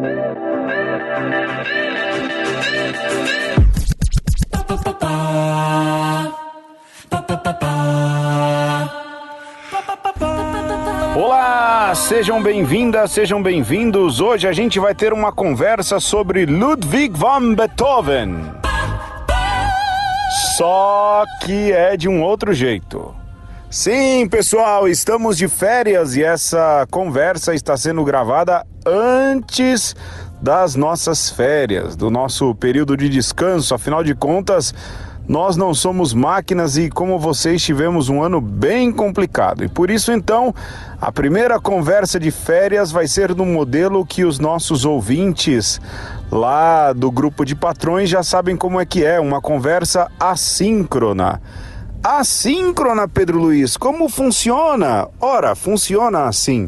Olá, sejam bem-vindas, sejam bem-vindos. Hoje a gente vai ter uma conversa sobre Ludwig van Beethoven. Só que é de um outro jeito. Sim, pessoal, estamos de férias e essa conversa está sendo gravada antes das nossas férias, do nosso período de descanso. Afinal de contas, nós não somos máquinas e, como vocês, tivemos um ano bem complicado. E por isso, então, a primeira conversa de férias vai ser no modelo que os nossos ouvintes lá do grupo de patrões já sabem como é, uma conversa assíncrona. Assíncrona, Pedro Luiz, como funciona? Ora, funciona assim.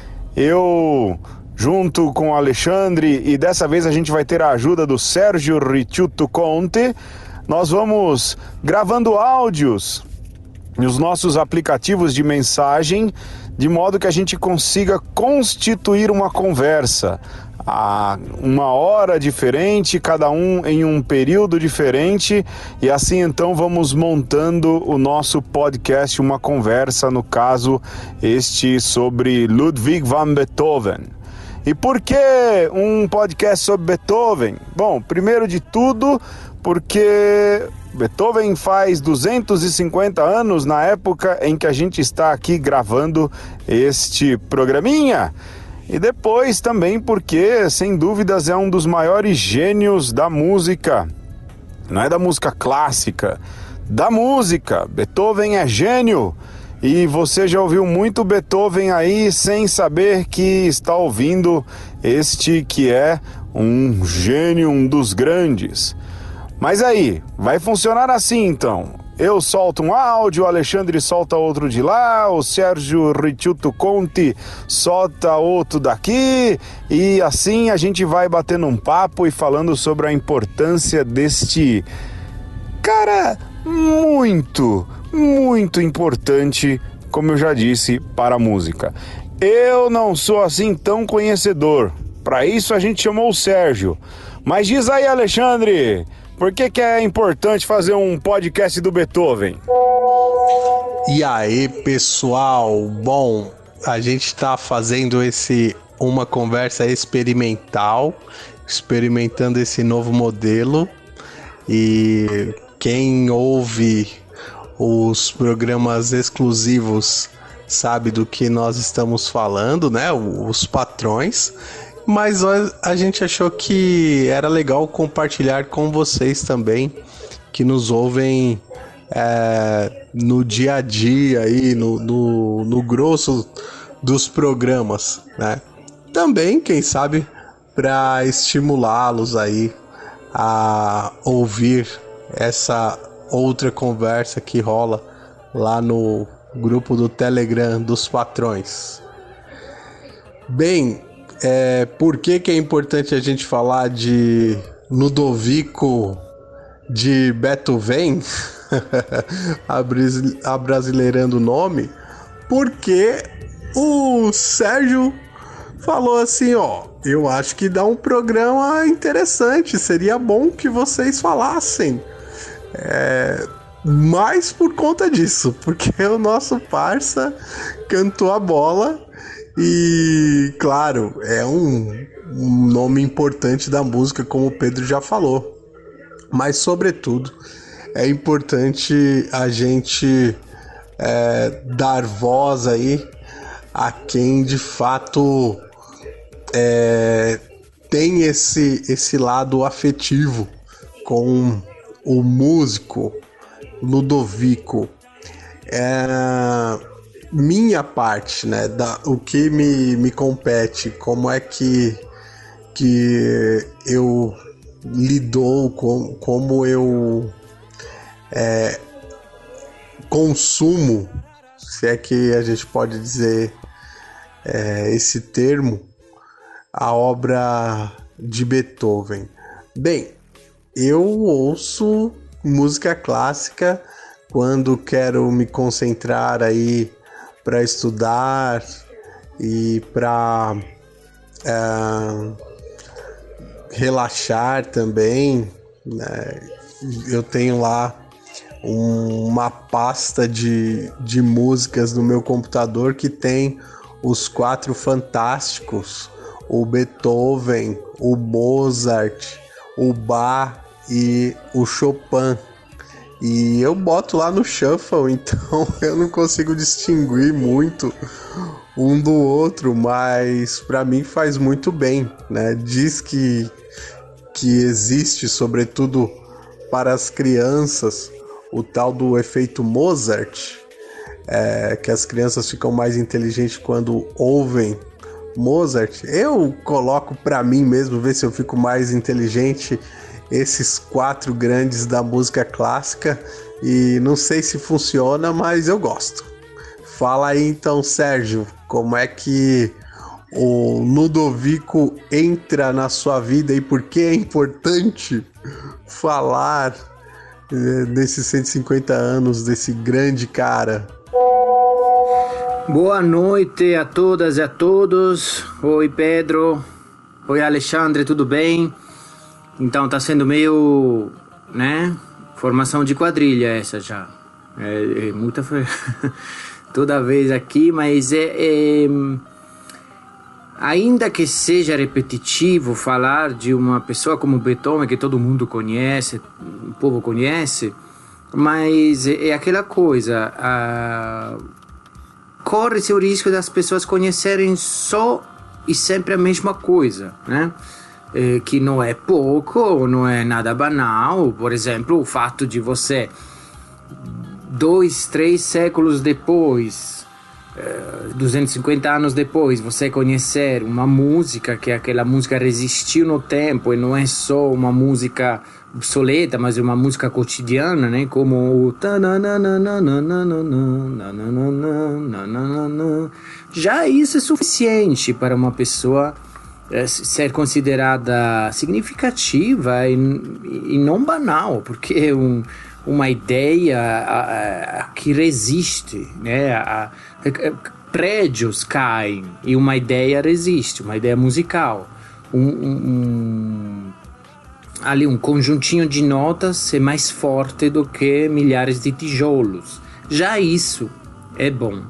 Eu, junto com o Alexandre, e dessa vez a gente vai ter a ajuda do Sérgio Ricciuto Conte, nós vamos gravando áudios nos nossos aplicativos de mensagem, de modo que a gente consiga constituir uma conversa. Uma hora diferente, cada um em um período diferente, e assim então vamos montando o nosso podcast, uma conversa, no caso este sobre Ludwig van Beethoven. E por que um podcast sobre Beethoven? Bom, primeiro de tudo, porque Beethoven faz 250 anos na época em que a gente está aqui gravando este programinha. E depois também porque, sem dúvidas, é um dos maiores gênios da música. Não é da música clássica, da música. Beethoven é gênio. E você já ouviu muito Beethoven aí sem saber que está ouvindo este que é um gênio, um dos grandes. Mas aí, vai funcionar assim então. Eu solto um áudio, o Alexandre solta outro de lá, o Sérgio Ricciuto Conte solta outro daqui, e assim a gente vai batendo um papo e falando sobre a importância deste cara muito importante, como eu já disse, para a música. Eu não sou assim tão conhecedor, para isso a gente chamou o Sérgio. Mas diz aí, Alexandre, por que é importante fazer um podcast do Beethoven? E aí, pessoal? Bom, a gente está fazendo uma conversa experimental, experimentando esse novo modelo. E quem ouve os programas exclusivos sabe do que nós estamos falando, né? Os patrões. Mas a gente achou que era legal compartilhar com vocês também, que nos ouvem no dia a dia, aí, no grosso dos programas, né? Também, quem sabe, para estimulá-los aí a ouvir essa outra conversa que rola lá no grupo do Telegram dos patrões. Bem, por que é importante a gente falar de Ludovico de Beethoven, abrasileirando o nome? Porque o Sérgio falou assim, eu acho que dá um programa interessante, seria bom que vocês falassem. Mais por conta disso, porque o nosso parça cantou a bola. E, claro, é um nome importante da música, como o Pedro já falou. Mas, sobretudo, é importante a gente dar voz aí a quem, de fato, tem esse lado afetivo com o músico Ludovico. Minha parte, né, o que me compete, como é que eu lido como eu consumo, se é que a gente pode dizer esse termo, a obra de Beethoven. Bem, eu ouço música clássica quando quero me concentrar aí para estudar e para relaxar também, né? Eu tenho lá uma pasta de músicas no meu computador que tem os Quatro Fantásticos, o Beethoven, o Mozart, o Bach e o Chopin. E eu boto lá no shuffle, então eu não consigo distinguir muito um do outro, mas para mim faz muito bem, né? Diz que existe, sobretudo para as crianças, o tal do efeito Mozart, que as crianças ficam mais inteligentes quando ouvem Mozart. Eu coloco para mim mesmo, ver se eu fico mais inteligente, esses 4 grandes da música clássica, e não sei se funciona, mas eu gosto. Fala aí então, Sérgio, como é que o Ludovico entra na sua vida e por que é importante falar desses 150 anos desse grande cara? Boa noite a todas e a todos. Oi, Pedro. Oi, Alexandre, tudo bem? Então tá sendo meio, né, formação de quadrilha essa já. É muita toda vez aqui, mas ainda que seja repetitivo falar de uma pessoa como Beethoven, que todo mundo conhece, o povo conhece, mas é aquela coisa, corre-se o risco das pessoas conhecerem só e sempre a mesma coisa, né? Que não é pouco, não é nada banal. Por exemplo, o fato de você 2, 3 séculos depois, 250 anos depois, você conhecer uma música, que aquela música resistiu no tempo e não é só uma música obsoleta, mas uma música cotidiana, né? Como o já isso é suficiente para uma pessoa ser considerada significativa e não banal, porque é uma ideia que resiste, né? Prédios caem e uma ideia resiste, uma ideia musical. Ali um conjuntinho de notas é mais forte do que milhares de tijolos. Já isso é bom.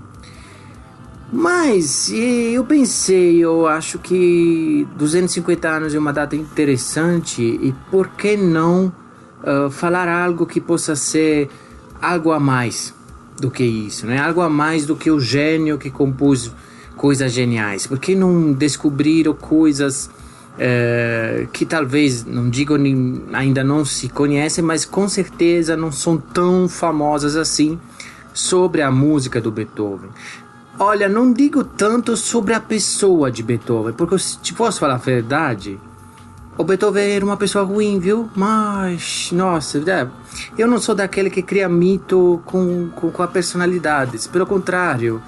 Mas eu acho que 250 anos é uma data interessante e por que não falar algo que possa ser algo a mais do que isso, né? Algo a mais do que o gênio que compôs coisas geniais. Por que não descobrir coisas que talvez, não digo ainda não se conhecem, mas com certeza não são tão famosas assim sobre a música do Beethoven. Olha, não digo tanto sobre a pessoa de Beethoven, porque se posso falar a verdade, o Beethoven era uma pessoa ruim, viu? Mas, nossa, eu não sou daquele que cria mito com a personalidade. Pelo contrário,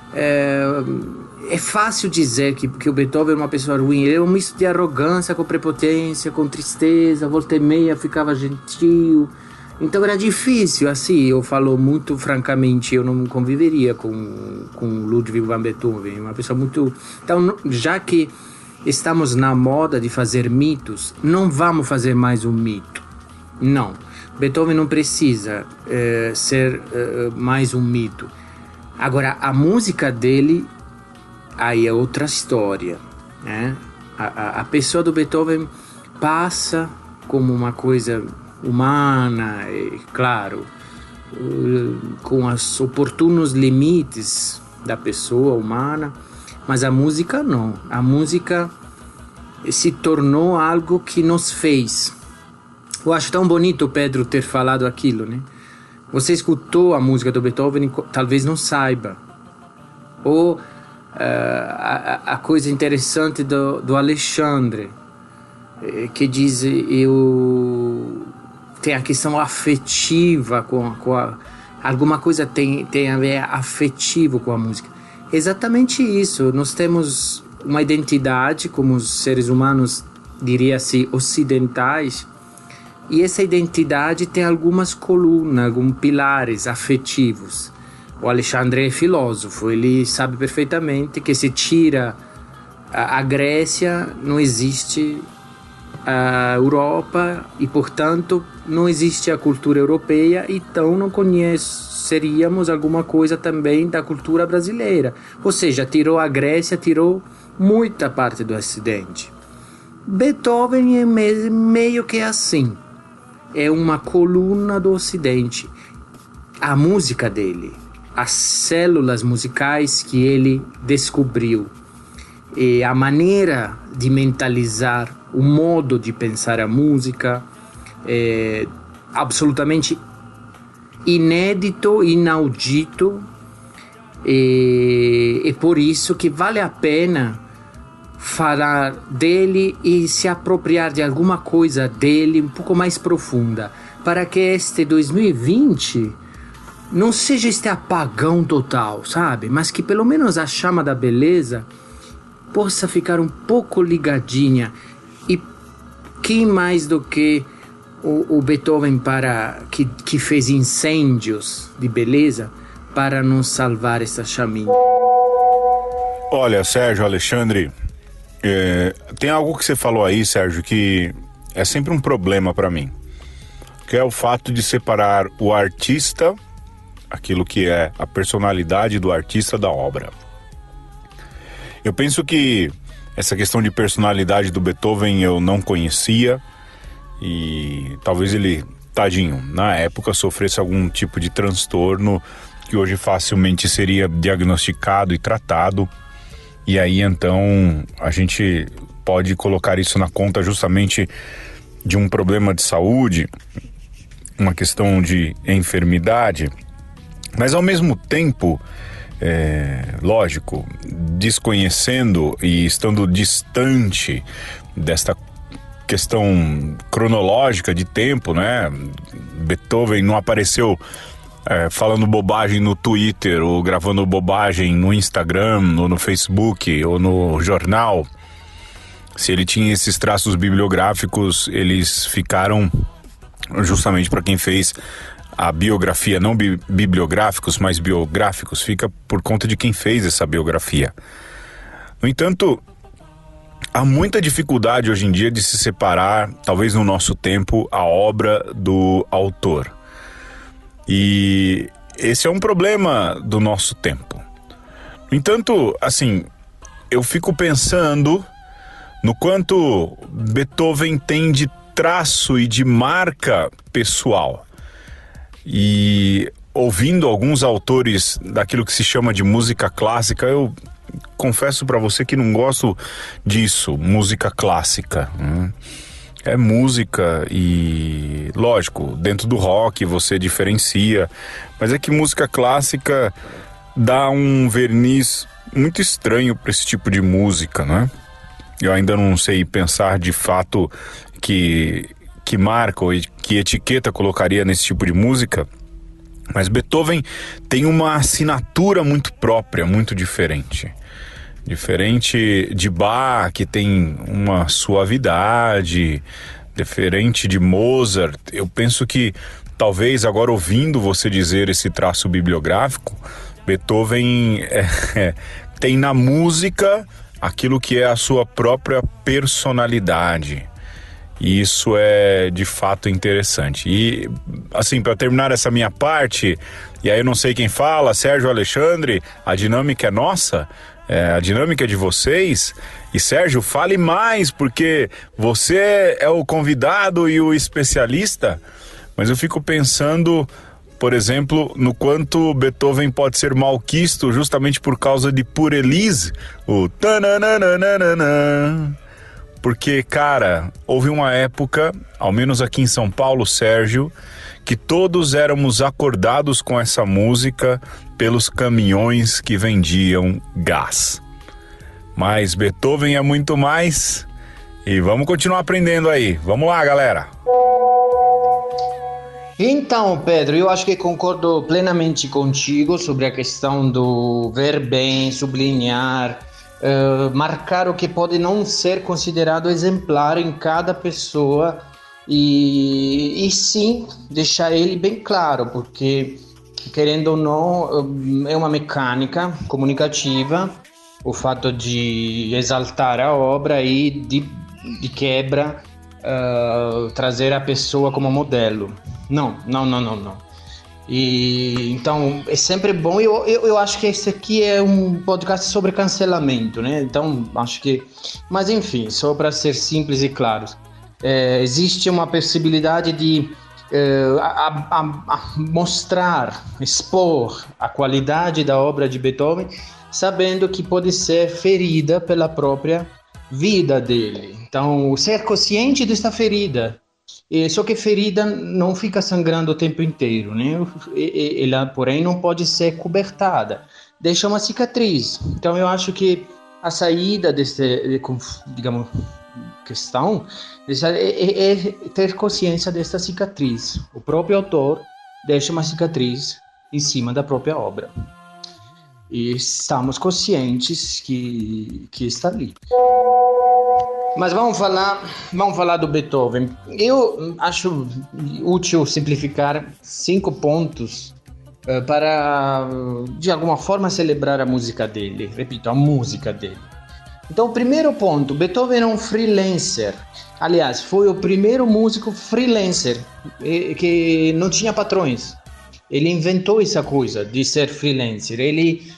é fácil dizer que o Beethoven era uma pessoa ruim. Ele era um misto de arrogância com prepotência, com tristeza, volta e meia ficava gentil. Então era difícil, assim, eu falo muito francamente, eu não conviveria com Ludwig van Beethoven, uma pessoa muito... Então, já que estamos na moda de fazer mitos, não vamos fazer mais um mito. Não, Beethoven não precisa ser mais um mito. Agora, a música dele, aí é outra história, né? A pessoa do Beethoven passa como uma coisa humana, claro, com os oportunos limites da pessoa humana, mas a música não. A música se tornou algo que nos fez. Eu acho tão bonito, Pedro, ter falado aquilo, né? Você escutou a música do Beethoven e talvez não saiba. Ou a coisa interessante do Alexandre, que diz tem a questão afetiva alguma coisa tem a ver afetivo com a música. Exatamente isso. Nós temos uma identidade como os seres humanos, diria-se, ocidentais, e essa identidade tem algumas colunas, alguns pilares afetivos. O Alexandre é filósofo, ele sabe perfeitamente que se tira a Grécia, não existe a Europa e, portanto, não existe a cultura europeia, então não conheceríamos alguma coisa também da cultura brasileira. Ou seja, tirou a Grécia, tirou muita parte do Ocidente. Beethoven é meio que assim, é uma coluna do Ocidente. A música dele, as células musicais que ele descobriu, e a maneira de mentalizar, o modo de pensar a música é absolutamente inédito, inaudito, e por isso que vale a pena falar dele e se apropriar de alguma coisa dele um pouco mais profunda, para que este 2020 não seja este apagão total, sabe? Mas que pelo menos a chama da beleza possa ficar um pouco ligadinha. E quem mais do que o Beethoven que fez incêndios de beleza para nos salvar essa chaminha? Olha, Sérgio, Alexandre, tem algo que você falou aí, Sérgio, que é sempre um problema para mim, que é o fato de separar o artista, aquilo que é a personalidade do artista, da obra. Eu penso que essa questão de personalidade do Beethoven eu não conhecia, e talvez ele, tadinho, na época sofresse algum tipo de transtorno que hoje facilmente seria diagnosticado e tratado, e aí então a gente pode colocar isso na conta justamente de um problema de saúde, uma questão de enfermidade, mas ao mesmo tempo, lógico, desconhecendo e estando distante desta questão cronológica de tempo, né? Beethoven não apareceu falando bobagem no Twitter ou gravando bobagem no Instagram ou no Facebook ou no jornal. Se ele tinha esses traços bibliográficos, eles ficaram justamente para quem fez a biografia, não bibliográficos, mas biográficos, fica por conta de quem fez essa biografia. No entanto, há muita dificuldade hoje em dia de se separar, talvez no nosso tempo, a obra do autor. E esse é um problema do nosso tempo. No entanto, assim, eu fico pensando no quanto Beethoven tem de traço e de marca pessoal. E ouvindo alguns autores daquilo que se chama de música clássica, eu confesso para você que não gosto disso, música clássica. É música e, lógico, dentro do rock você diferencia, mas é que música clássica dá um verniz muito estranho para esse tipo de música, né? Eu ainda não sei pensar de fato que marca ou que etiqueta colocaria nesse tipo de música, mas Beethoven tem uma assinatura muito própria, muito diferente. Diferente de Bach, que tem uma suavidade, diferente de Mozart. Eu penso que talvez agora, ouvindo você dizer esse traço bibliográfico, Beethoven tem na música aquilo que é a sua própria personalidade. E isso é de fato interessante. E assim, para terminar essa minha parte, e aí eu não sei quem fala, Sérgio, Alexandre, a dinâmica é nossa, a dinâmica é de vocês. E Sérgio, fale mais, porque você é o convidado e o especialista. Mas eu fico pensando, por exemplo, no quanto Beethoven pode ser malquisto justamente por causa de Pour Elise, o tananana. Porque, cara, houve uma época, ao menos aqui em São Paulo, Sérgio, que todos éramos acordados com essa música pelos caminhões que vendiam gás. Mas Beethoven é muito mais, e vamos continuar aprendendo aí. Vamos lá, galera! Então, Pedro, eu acho que concordo plenamente contigo sobre a questão do ver bem, sublinhar, marcar o que pode não ser considerado exemplar em cada pessoa e sim deixar ele bem claro, porque querendo ou não é uma mecânica comunicativa o fato de exaltar a obra e de quebra trazer a pessoa como modelo. Não. E então é sempre bom. Eu acho que esse aqui é um podcast sobre cancelamento, né? Então acho que, mas enfim, só para ser simples e claros, existe uma possibilidade de mostrar, expor a qualidade da obra de Beethoven, sabendo que pode ser ferida pela própria vida dele. Então, ser consciente desta ferida. Só que ferida não fica sangrando o tempo inteiro, né? Ela, porém, não pode ser cobertada. Deixa uma cicatriz. Então, eu acho que a saída digamos, questão é ter consciência desta cicatriz. O próprio autor deixa uma cicatriz em cima da própria obra. E estamos conscientes que está ali. Mas vamos falar do Beethoven. Eu acho útil simplificar 5 pontos para, de alguma forma, celebrar a música dele. Repito, a música dele. Então, o primeiro ponto, Beethoven é um freelancer. Aliás, foi o primeiro músico freelancer que não tinha patrões. Ele inventou essa coisa de ser freelancer. Ele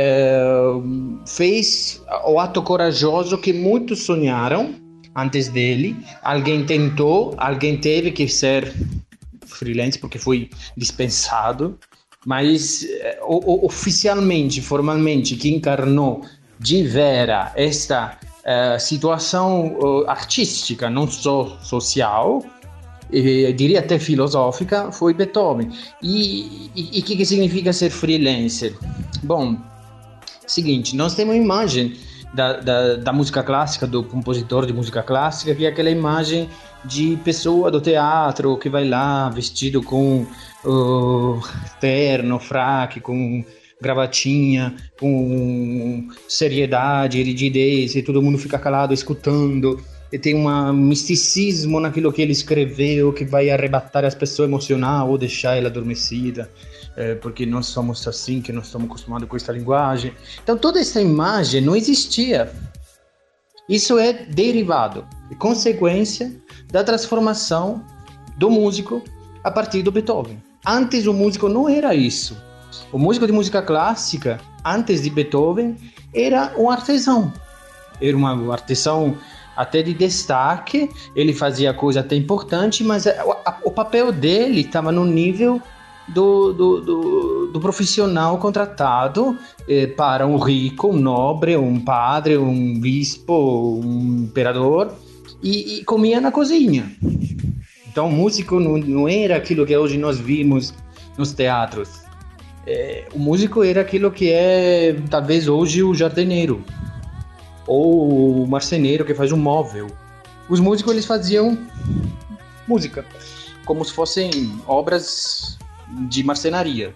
fez o ato corajoso que muitos sonharam antes dele. Alguém tentou, alguém teve que ser freelancer porque foi dispensado, mas oficialmente, formalmente, que encarnou de vera esta situação artística, não só social, diria até filosófica, foi Beethoven. E o que significa ser freelancer? Bom, seguinte, nós temos uma imagem da música clássica, do compositor de música clássica, que é aquela imagem de pessoa do teatro que vai lá vestido com terno, fraque, com gravatinha, com seriedade, rigidez, e todo mundo fica calado escutando. E tem um misticismo naquilo que ele escreveu que vai arrebatar as pessoas, emocionar ou deixar ela adormecida, porque nós somos assim, que nós estamos acostumados com essa linguagem. Então toda essa imagem não existia. Isso é derivado, é consequência da transformação do músico a partir do Beethoven. Antes o músico não era isso. O músico de música clássica, antes de Beethoven, era um artesão. Era um artesão até de destaque, ele fazia coisa até importante, mas o papel dele estava no nível do profissional contratado para um rico, um nobre, um padre, um bispo, um imperador, e comia na cozinha. Então o músico não era aquilo que hoje nós vimos nos teatros. O músico era aquilo que é talvez hoje o jardineiro ou o marceneiro que faz um móvel. Os músicos, eles faziam música como se fossem obras de marcenaria.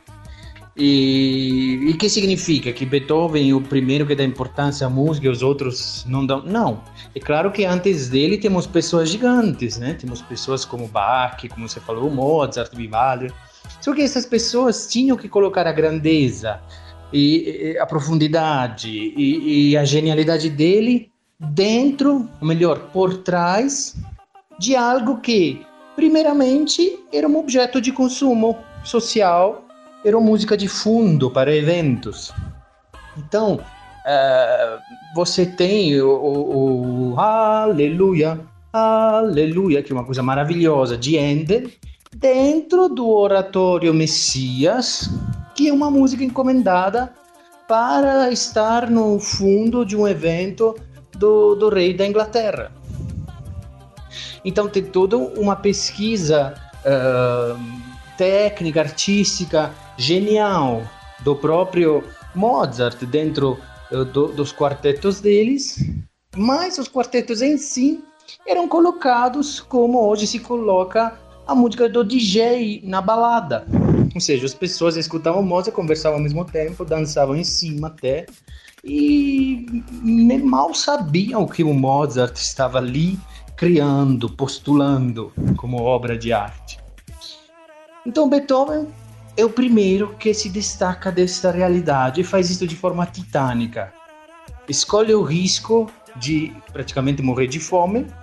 E o que significa? Que Beethoven é o primeiro que dá importância à música e os outros não dão? Não. É claro que antes dele temos pessoas gigantes, né? Temos pessoas como Bach, como você falou, Mozart, Vivaldi. Só que essas pessoas tinham que colocar a grandeza e a profundidade e a genialidade dele dentro, ou melhor, por trás de algo que, primeiramente, era um objeto de consumo social, era uma música de fundo para eventos. Então, você tem o Aleluia, Aleluia, que é uma coisa maravilhosa, de Handel, dentro do oratório Messias, que é uma música encomendada para estar no fundo de um evento do rei da Inglaterra. Então tem toda uma pesquisa técnica, artística, genial do próprio Mozart dentro dos quartetos deles, mas os quartetos em si eram colocados como hoje se coloca a música do DJ na balada. Ou seja, as pessoas escutavam Mozart, conversavam ao mesmo tempo, dançavam em cima até, e mal sabiam que o Mozart estava ali criando, postulando como obra de arte. Então Beethoven é o primeiro que se destaca desta realidade e faz isso de forma titânica. Escolhe o risco de praticamente morrer de fome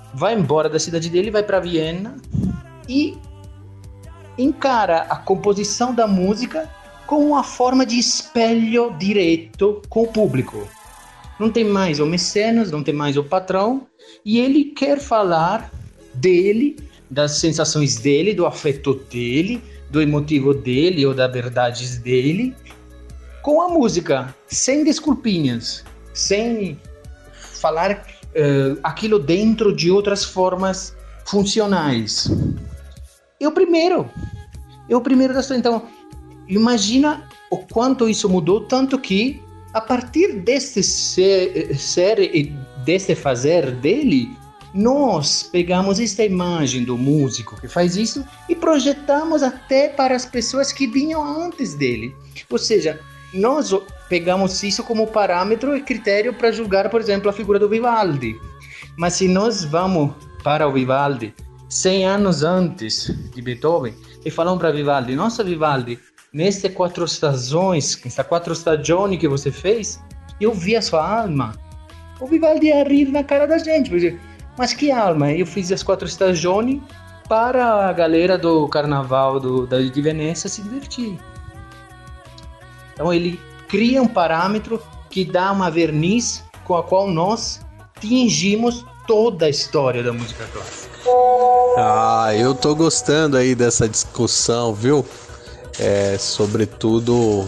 vai embora da cidade dele, vai para Viena e encara a composição da música como uma forma de espelho direto com o público. Não tem mais o mecenas, não tem mais o patrão, e ele quer falar dele, das sensações dele, do afeto dele, do emotivo dele ou das verdades dele, com a música, sem desculpinhas, sem falar aquilo dentro de outras formas funcionais. É o primeiro da história. Então, imagina o quanto isso mudou, tanto que a partir deste ser e deste fazer dele, nós pegamos esta imagem do músico que faz isso e projetamos até para as pessoas que vinham antes dele. Ou seja, nós pegamos isso como parâmetro e critério para julgar, por exemplo, a figura do Vivaldi. Mas se nós vamos para o Vivaldi 100 anos antes de Beethoven e falamos para Vivaldi: nossa, Vivaldi, nessas 4 estações, nessas 4 stagioni que você fez, eu vi a sua alma. O Vivaldi ia rir na cara da gente, porque, mas que alma? Eu fiz as 4 stagioni para a galera do carnaval de Veneza se divertir. Então ele cria um parâmetro que dá uma verniz com a qual nós tingimos toda a história da música clássica. Eu tô gostando aí dessa discussão, viu? Sobretudo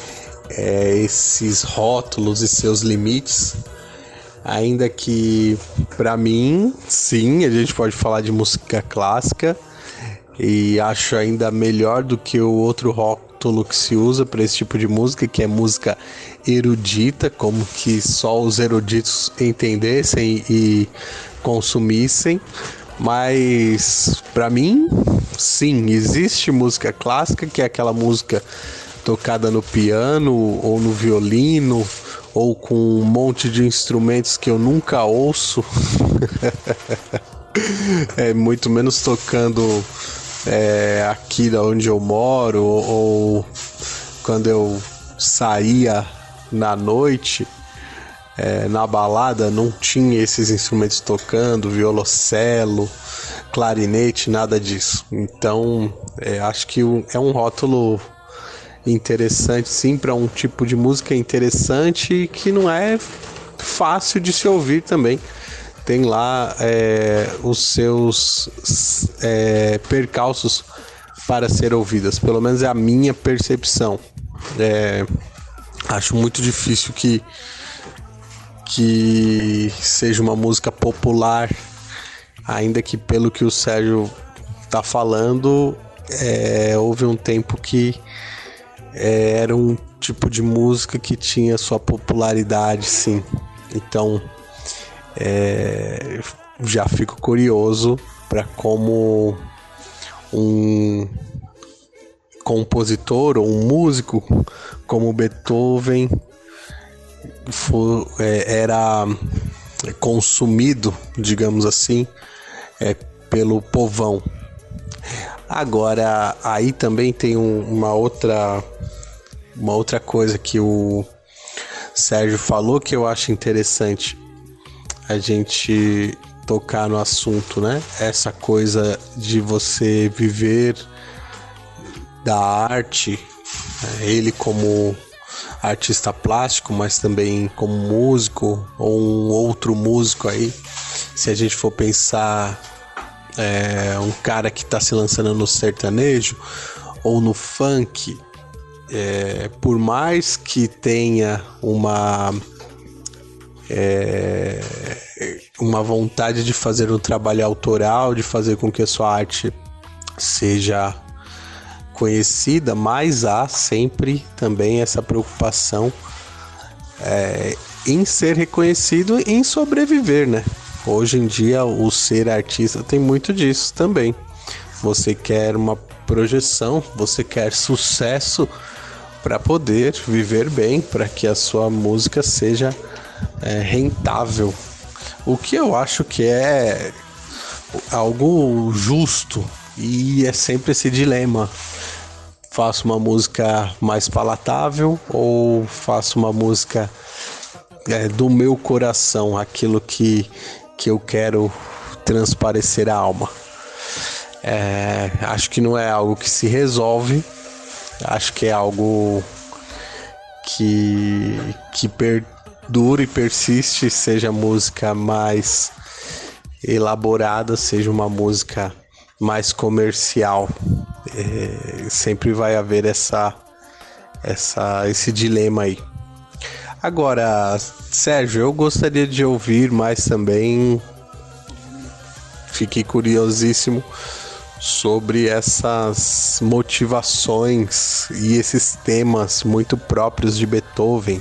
esses rótulos e seus limites. Ainda que, para mim, sim, a gente pode falar de música clássica, e acho ainda melhor do que o outro rótulo que se usa para esse tipo de música, que é música erudita, como que só os eruditos entendessem e consumissem. Mas para mim, sim, existe música clássica, que é aquela música tocada no piano ou no violino ou com um monte de instrumentos que eu nunca ouço. Muito menos tocando aqui da onde eu moro, ou quando eu saía na noite, na balada, não tinha esses instrumentos tocando, violoncelo, clarinete, nada disso. Então, acho que é um rótulo interessante, sim, para um tipo de música interessante e que não é fácil de se ouvir também. Tem lá os seus percalços para ser ouvidas, pelo menos é a minha percepção. Acho muito difícil que seja uma música popular, ainda que, pelo que o Sérgio está falando, houve um tempo que era um tipo de música que tinha sua popularidade, sim. Então já fico curioso para como um compositor ou um músico como Beethoven era consumido, digamos assim, pelo povão. Agora, aí também tem uma outra coisa que o Sérgio falou que eu acho interessante a gente tocar no assunto, né? Essa coisa de você viver da arte, ele como artista plástico, mas também como músico, ou um outro músico aí. Se a gente for pensar um cara que está se lançando no sertanejo ou no funk, por mais que tenha uma vontade de fazer um trabalho autoral, de fazer com que a sua arte seja conhecida, mas há sempre também essa preocupação em ser reconhecido e em sobreviver, né? Hoje em dia o ser artista tem muito disso também. Você quer uma projeção, você quer sucesso para poder viver bem, para que a sua música seja rentável. O que eu acho que é algo justo, e é sempre esse dilema: faço uma música mais palatável ou faço uma música do meu coração, aquilo que eu quero transparecer a alma. Acho que não é algo que se resolve, acho que é algo que perdura e persiste, seja música mais elaborada, seja uma música mais comercial. Sempre vai haver esse dilema aí. Agora, Sérgio, eu gostaria de ouvir mais também, fiquei curiosíssimo sobre essas motivações e esses temas muito próprios de Beethoven.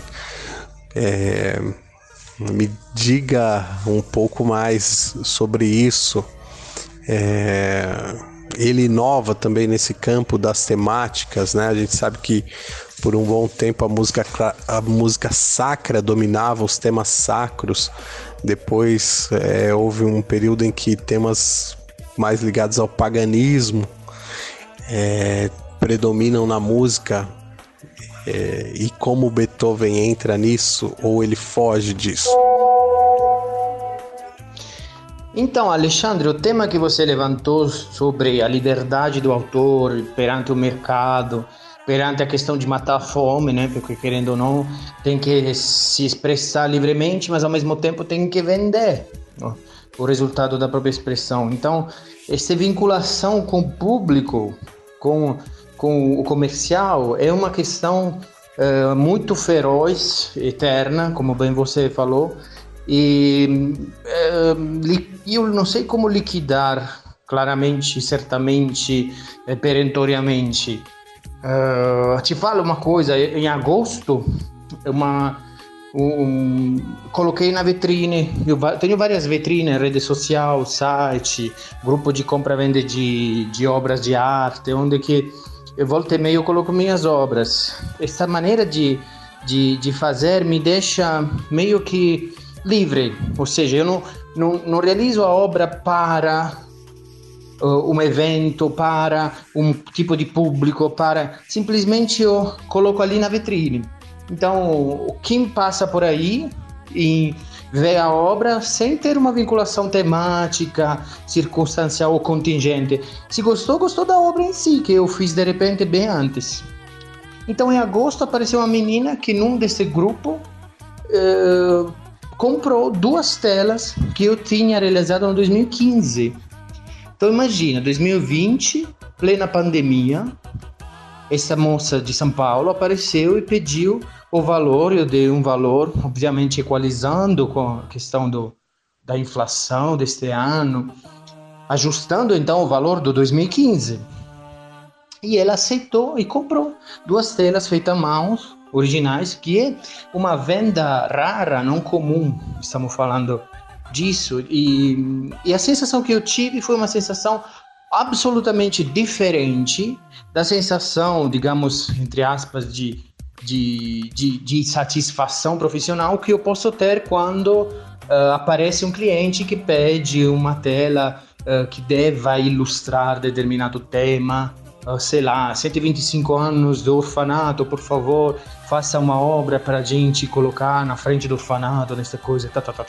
Me diga um pouco mais sobre isso. Ele inova também nesse campo das temáticas, né? A gente sabe que por um bom tempo a música sacra dominava os temas sacros. Depois houve um período em que temas mais ligados ao paganismo predominam na música. E como Beethoven entra nisso, ou ele foge disso? Então, Alexandre, o tema que você levantou sobre a liberdade do autor perante o mercado, perante a questão de matar a fome, né? Porque, querendo ou não, tem que se expressar livremente, mas ao mesmo tempo tem que vender, ó, o resultado da própria expressão. Então, essa vinculação com o público, com o comercial, é uma questão muito feroz, eterna, como bem você falou, e eu não sei como liquidar claramente, certamente, perentoriamente. Te falo uma coisa, em agosto, coloquei na vitrine, eu tenho várias vitrines, rede social, site, grupo de compra-venda de obras de arte, onde que eu volta e meia eu coloco minhas obras. Essa maneira de fazer me deixa meio que livre, ou seja, eu não realizo a obra para um evento, para um tipo de público, simplesmente eu coloco ali na vitrine. Então, quem passa por aí e vê a obra sem ter uma vinculação temática, circunstancial ou contingente, se gostou da obra em si, que eu fiz de repente bem antes. Então, em agosto apareceu uma menina que num desse grupo comprou 2 telas que eu tinha realizado em 2015. Então imagina, 2020, plena pandemia, essa moça de São Paulo apareceu e pediu o valor. Eu dei um valor, obviamente equalizando com a questão da inflação deste ano, ajustando então o valor do 2015. E ela aceitou e comprou 2 telas feitas à mão, originais, que é uma venda rara, não comum, estamos falando disso, e a sensação que eu tive foi uma sensação absolutamente diferente da sensação, digamos, entre aspas, de satisfação profissional que eu posso ter quando aparece um cliente que pede uma tela que deva ilustrar determinado tema, sei lá, 125 anos do orfanato, por favor, faça uma obra para a gente colocar na frente do orfanato, nessa coisa,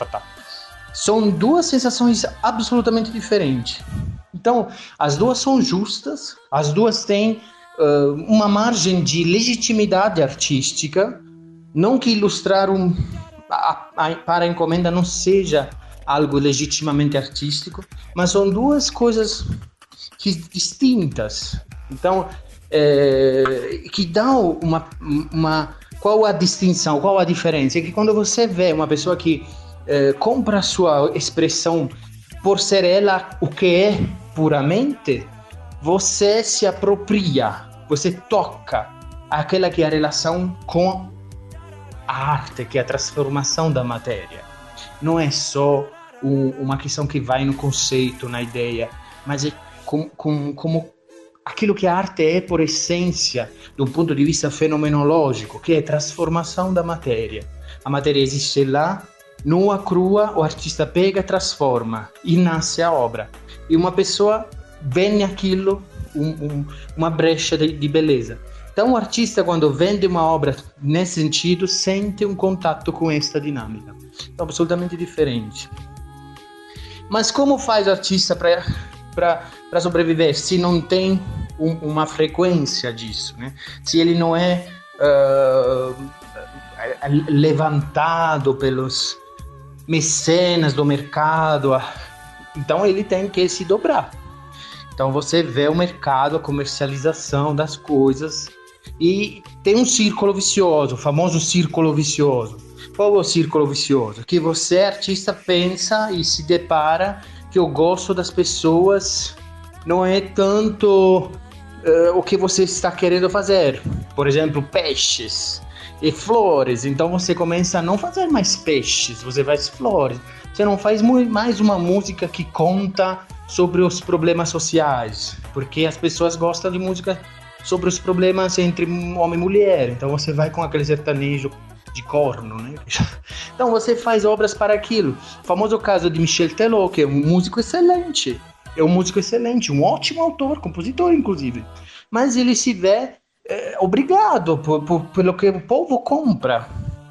São 2 sensações absolutamente diferentes. Então, as 2 são justas, as 2 têm uma margem de legitimidade artística, não que ilustrar para a encomenda não seja algo legitimamente artístico, mas são 2 coisas distintas. Então, que dão qual a distinção, qual a diferença? É que quando você vê uma pessoa que compra a sua expressão por ser ela o que é puramente, você se apropria, você toca aquela que é a relação com a arte, que é a transformação da matéria. Não é só uma questão que vai no conceito, na ideia, mas é como aquilo que a arte é por essência, do ponto de vista fenomenológico, que é a transformação da matéria. A matéria existe lá, nua, crua, o artista pega, transforma e nasce a obra. E uma pessoa vê naquilo uma brecha de beleza. Então o artista, quando vende uma obra nesse sentido, sente um contato com esta dinâmica. É absolutamente diferente. Mas como faz o artista para sobreviver se não tem uma frequência disso, né? Se ele não é levantado pelos mecenas do mercado, então ele tem que se dobrar. Então você vê o mercado, a comercialização das coisas, e tem um círculo vicioso, o famoso círculo vicioso. Qual é o círculo vicioso? Que você, artista, pensa e se depara que o gosto das pessoas não é tanto o que você está querendo fazer. Por exemplo, peixes e flores. Então você começa a não fazer mais peixes, você faz flores. Você não faz mais uma música que conta sobre os problemas sociais, porque as pessoas gostam de música sobre os problemas entre homem e mulher. Então você vai com aquele sertanejo de corno, né? Então você faz obras para aquilo. O famoso caso de Michel Teló, que é um músico excelente. É um músico excelente, um ótimo autor, compositor inclusive. Mas ele se vê obrigado pelo que o povo compra.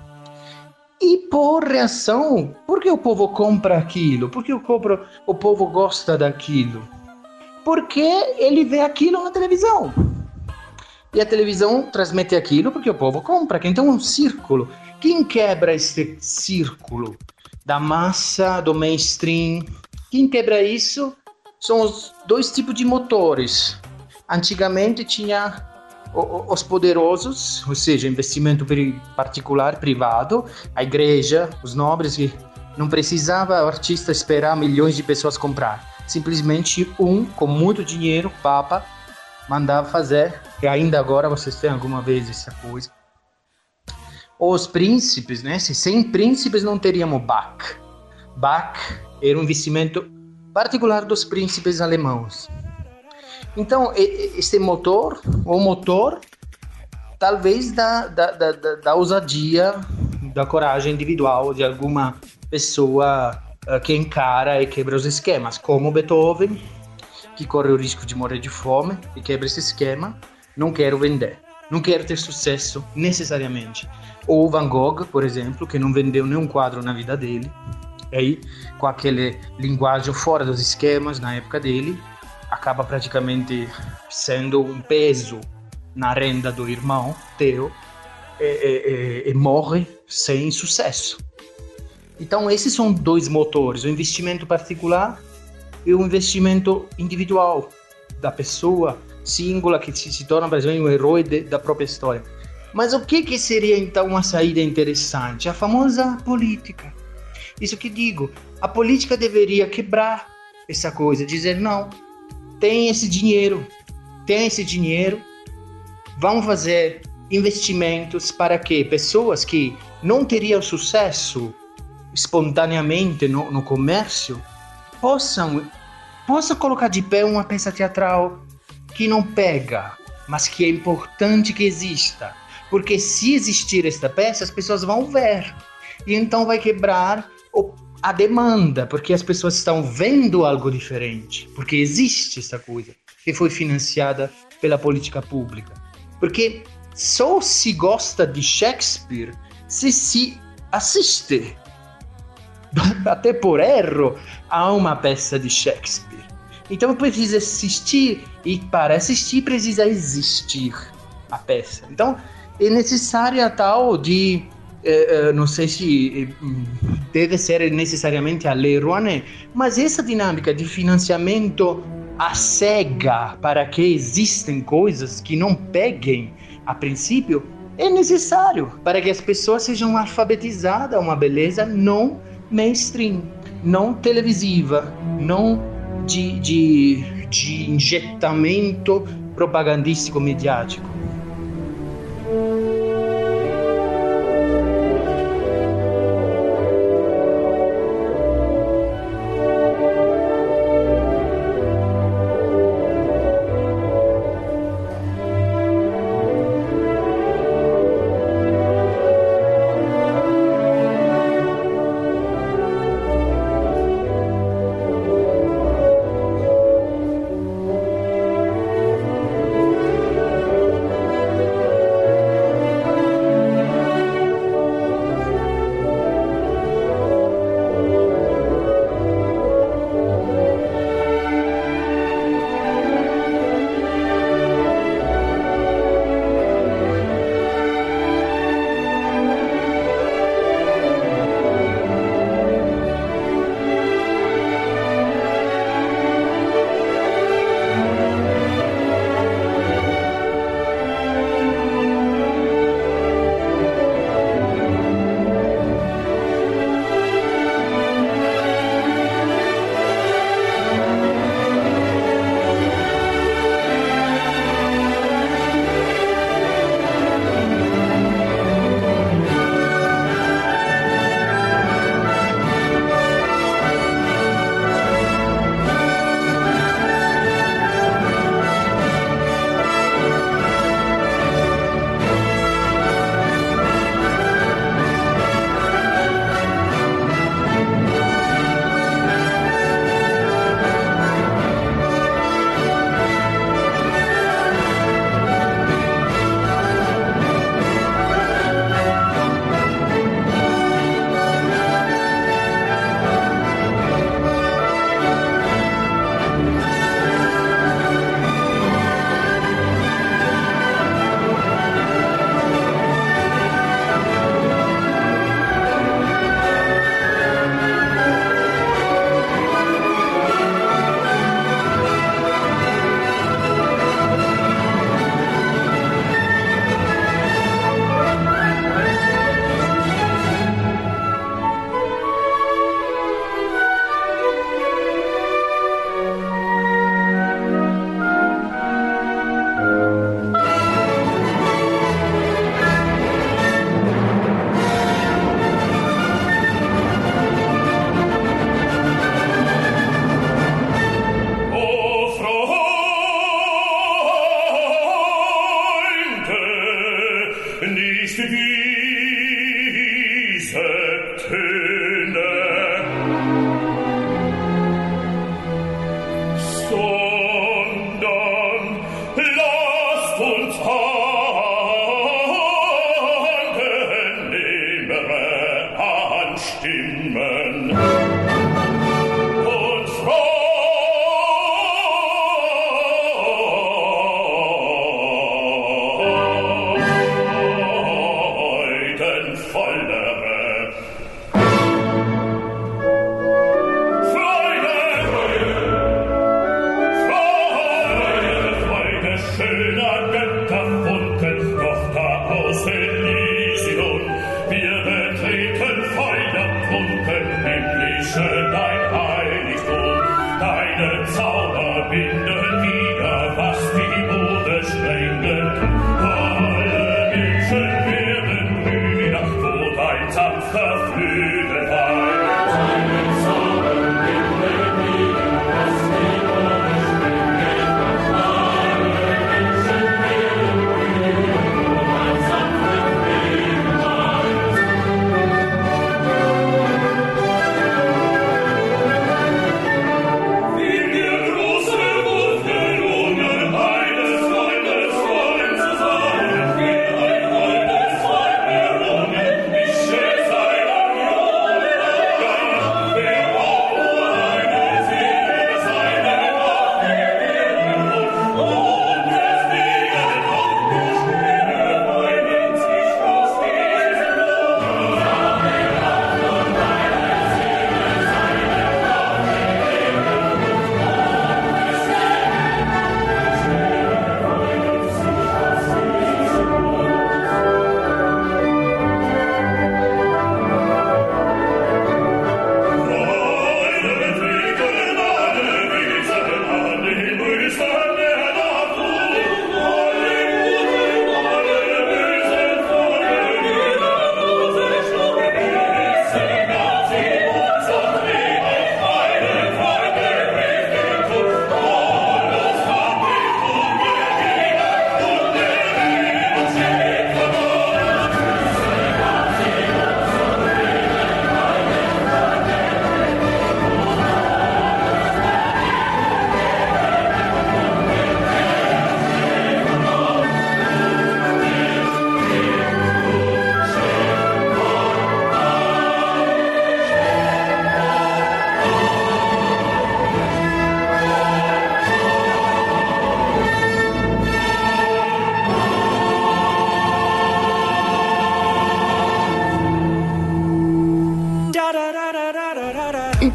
E por reação, por que o povo compra aquilo? Por que o povo gosta daquilo? Porque ele vê aquilo na televisão. E a televisão transmite aquilo porque o povo compra. Então é um círculo. Quem quebra esse círculo da massa, do mainstream? Quem quebra isso são os dois tipos de motores. Antigamente tinha os poderosos, ou seja, investimento particular, privado, a igreja, os nobres, que não precisava o artista esperar milhões de pessoas comprar. Simplesmente com muito dinheiro, o Papa, mandava fazer, e ainda agora vocês têm alguma vez essa coisa. Os príncipes, né? Sem príncipes não teríamos Bach. Bach era um investimento particular dos príncipes alemãos. Então, esse motor, o motor, talvez da ousadia, da coragem individual de alguma pessoa que encara e quebra os esquemas, como Beethoven, que corre o risco de morrer de fome e quebra esse esquema. Não quero vender, não quero ter sucesso necessariamente. Ou Van Gogh, por exemplo, que não vendeu nenhum quadro na vida dele, e aí, com aquele linguagem fora dos esquemas na época dele, acaba praticamente sendo um peso na renda do irmão Theo e morre sem sucesso. Então esses são dois motores, o investimento particular e o investimento individual da pessoa singular que se torna, por exemplo, um herói da própria história. Mas o que seria então uma saída interessante? A famosa política. Isso que digo, a política deveria quebrar essa coisa, dizer não, tem esse dinheiro, vamos fazer investimentos para que pessoas que não teriam sucesso espontaneamente no comércio possam colocar de pé uma peça teatral que não pega, mas que é importante que exista, porque se existir esta peça, as pessoas vão ver, e então vai quebrar a demanda, porque as pessoas estão vendo algo diferente, porque existe essa coisa que foi financiada pela política pública. Porque só se gosta de Shakespeare se assiste, até por erro, a uma peça de Shakespeare. Então precisa assistir, e para assistir precisa existir a peça. Então é necessária tal de não sei se deve ser necessariamente a Lei Rouanet, mas essa dinâmica de financiamento à cega para que existem coisas que não peguem a princípio é necessário para que as pessoas sejam alfabetizadas a uma beleza não mainstream, não televisiva, não de injetamento propagandístico midiático.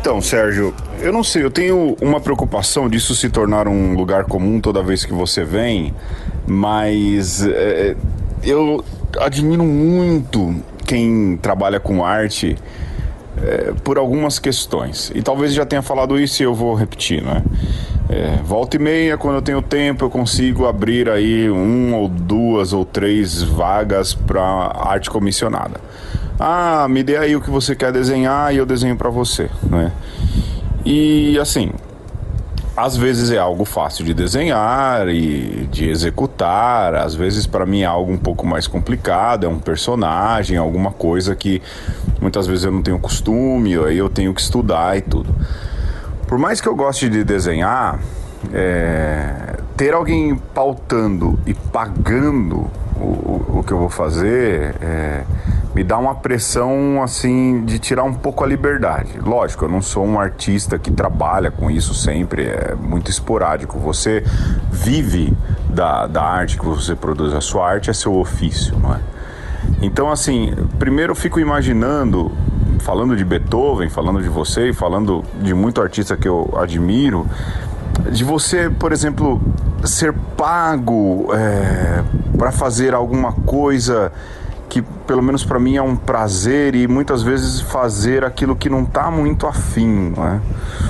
Então, Sérgio, eu não sei, eu tenho uma preocupação disso se tornar um lugar comum toda vez que você vem, mas eu admiro muito quem trabalha com arte por algumas questões. E talvez já tenha falado isso e eu vou repetir, né? Volta e meia, quando eu tenho tempo, eu consigo abrir aí 1 ou 2 ou 3 vagas para arte comissionada. Ah, me dê aí o que você quer desenhar e eu desenho para você, né? E assim, às vezes é algo fácil de desenhar e de executar, às vezes para mim é algo um pouco mais complicado, é um personagem, alguma coisa que muitas vezes eu não tenho costume, aí eu tenho que estudar e tudo. Por mais que eu goste de desenhar, ter alguém pautando e pagando o que eu vou fazer me dá uma pressão assim de tirar um pouco a liberdade. Lógico, eu não sou um artista que trabalha com isso sempre, é muito esporádico. Você vive da arte que você produz, a sua arte é seu ofício, não é? Então, assim, primeiro eu fico imaginando, falando de Beethoven, falando de você e falando de muito artista que eu admiro, de você, por exemplo, ser pago para fazer alguma coisa que, pelo menos para mim, é um prazer, e muitas vezes fazer aquilo que não está muito afim, não é?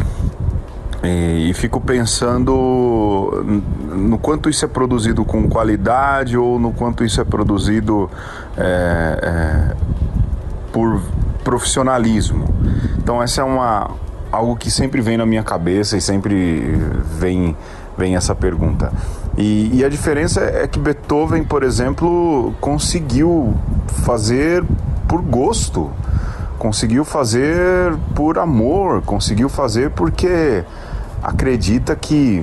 E fico pensando no quanto isso é produzido com qualidade ou no quanto isso é produzido por profissionalismo. Então essa é algo que sempre vem na minha cabeça e sempre vem essa pergunta. E a diferença é que Beethoven, por exemplo, conseguiu fazer por gosto, conseguiu fazer por amor, conseguiu fazer porque acredita que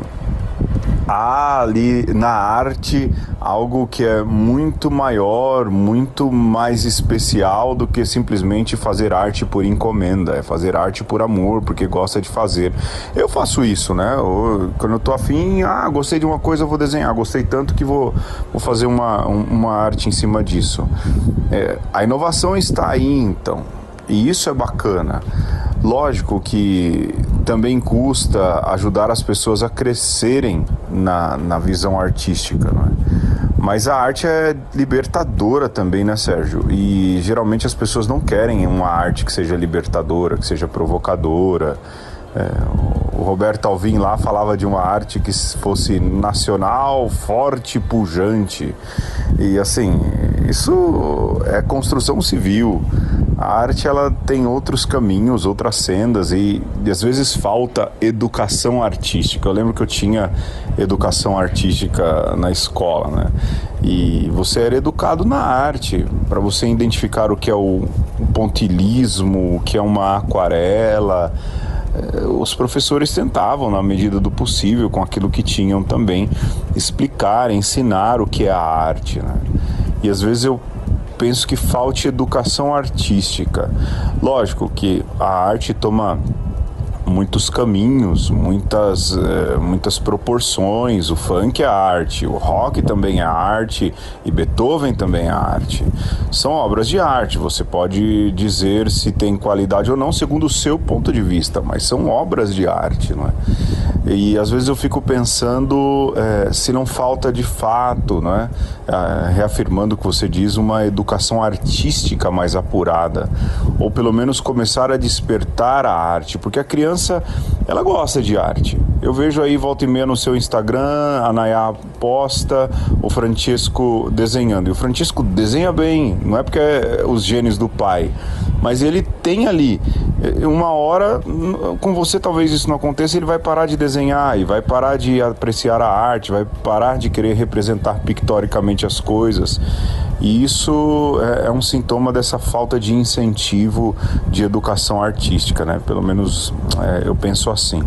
há ali na arte algo que é muito maior, muito mais especial do que simplesmente fazer arte por encomenda. É fazer arte por amor, porque gosta de fazer. Eu faço isso, né? Quando eu tô afim, gostei de uma coisa, eu vou desenhar. Gostei tanto que vou fazer uma arte em cima disso. A inovação está aí, então. E isso é bacana. Lógico que também custa ajudar as pessoas a crescerem na visão artística, não é? Mas a arte é libertadora também, né, Sérgio? E geralmente as pessoas não querem uma arte que seja libertadora, que seja provocadora. O Roberto Alvim lá falava de uma arte que fosse nacional, forte, pujante. E assim, isso é construção civil. A arte, ela tem outros caminhos, outras sendas, e às vezes falta educação artística. Eu lembro que eu tinha educação artística na escola, né? E você era educado na arte, para você identificar o que é o pontilhismo, o que é uma aquarela. Os professores tentavam, na medida do possível, com aquilo que tinham também, explicar, ensinar o que é a arte, né? E às vezes eu penso que falte educação artística. Lógico que a arte toma muitos caminhos, muitas proporções. O funk é arte, o rock também é arte e Beethoven também é arte. São obras de arte, você pode dizer se tem qualidade ou não segundo o seu ponto de vista, mas são obras de arte, não é? E às vezes eu fico pensando se não falta de fato, não é? Reafirmando o que você diz, uma educação artística mais apurada, ou pelo menos começar a despertar a arte, porque a criança, ela gosta de arte. Eu vejo aí, volta e meia no seu Instagram, a Nayá posta o Francesco desenhando, e o Francesco desenha bem, não é porque é os genes do pai, mas ele tem ali, uma hora, com você talvez isso não aconteça, ele vai parar de desenhar e vai parar de apreciar a arte, vai parar de querer representar pictoricamente as coisas. E isso é um sintoma dessa falta de incentivo de educação artística, né? Pelo menos eu penso assim.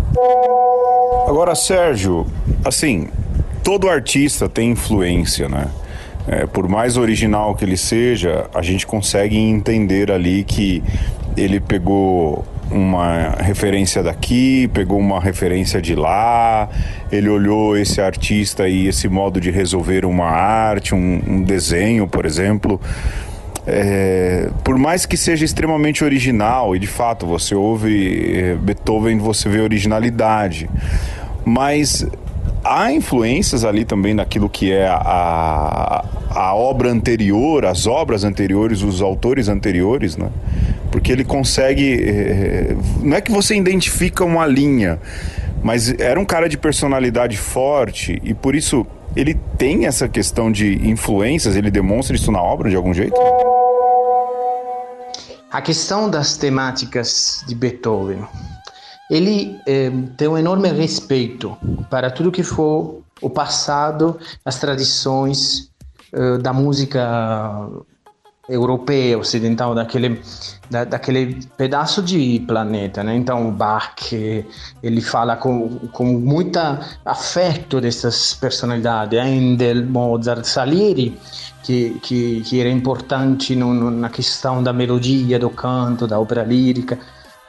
Agora, Sérgio, assim, todo artista tem influência, né? Por mais original que ele seja, a gente consegue entender ali que ele pegou uma referência daqui, pegou uma referência de lá, ele olhou esse artista e esse modo de resolver uma arte, um desenho, por exemplo, por mais que seja extremamente original, e de fato você ouve Beethoven, você vê originalidade, mas há influências ali também naquilo que é a obra anterior, as obras anteriores, os autores anteriores, né? Porque ele consegue... não é que você identifica uma linha, mas era um cara de personalidade forte e por isso ele tem essa questão de influências, ele demonstra isso na obra de algum jeito? A questão das temáticas de Beethoven, ele tem um enorme respeito para tudo que for o passado, as tradições da música europeia, ocidental, daquele pedaço de planeta, né? Então, Bach, ele fala com muito afeto dessas personalidades, Handel, Mozart, Salieri, que era importante na questão da melodia, do canto, da ópera lírica,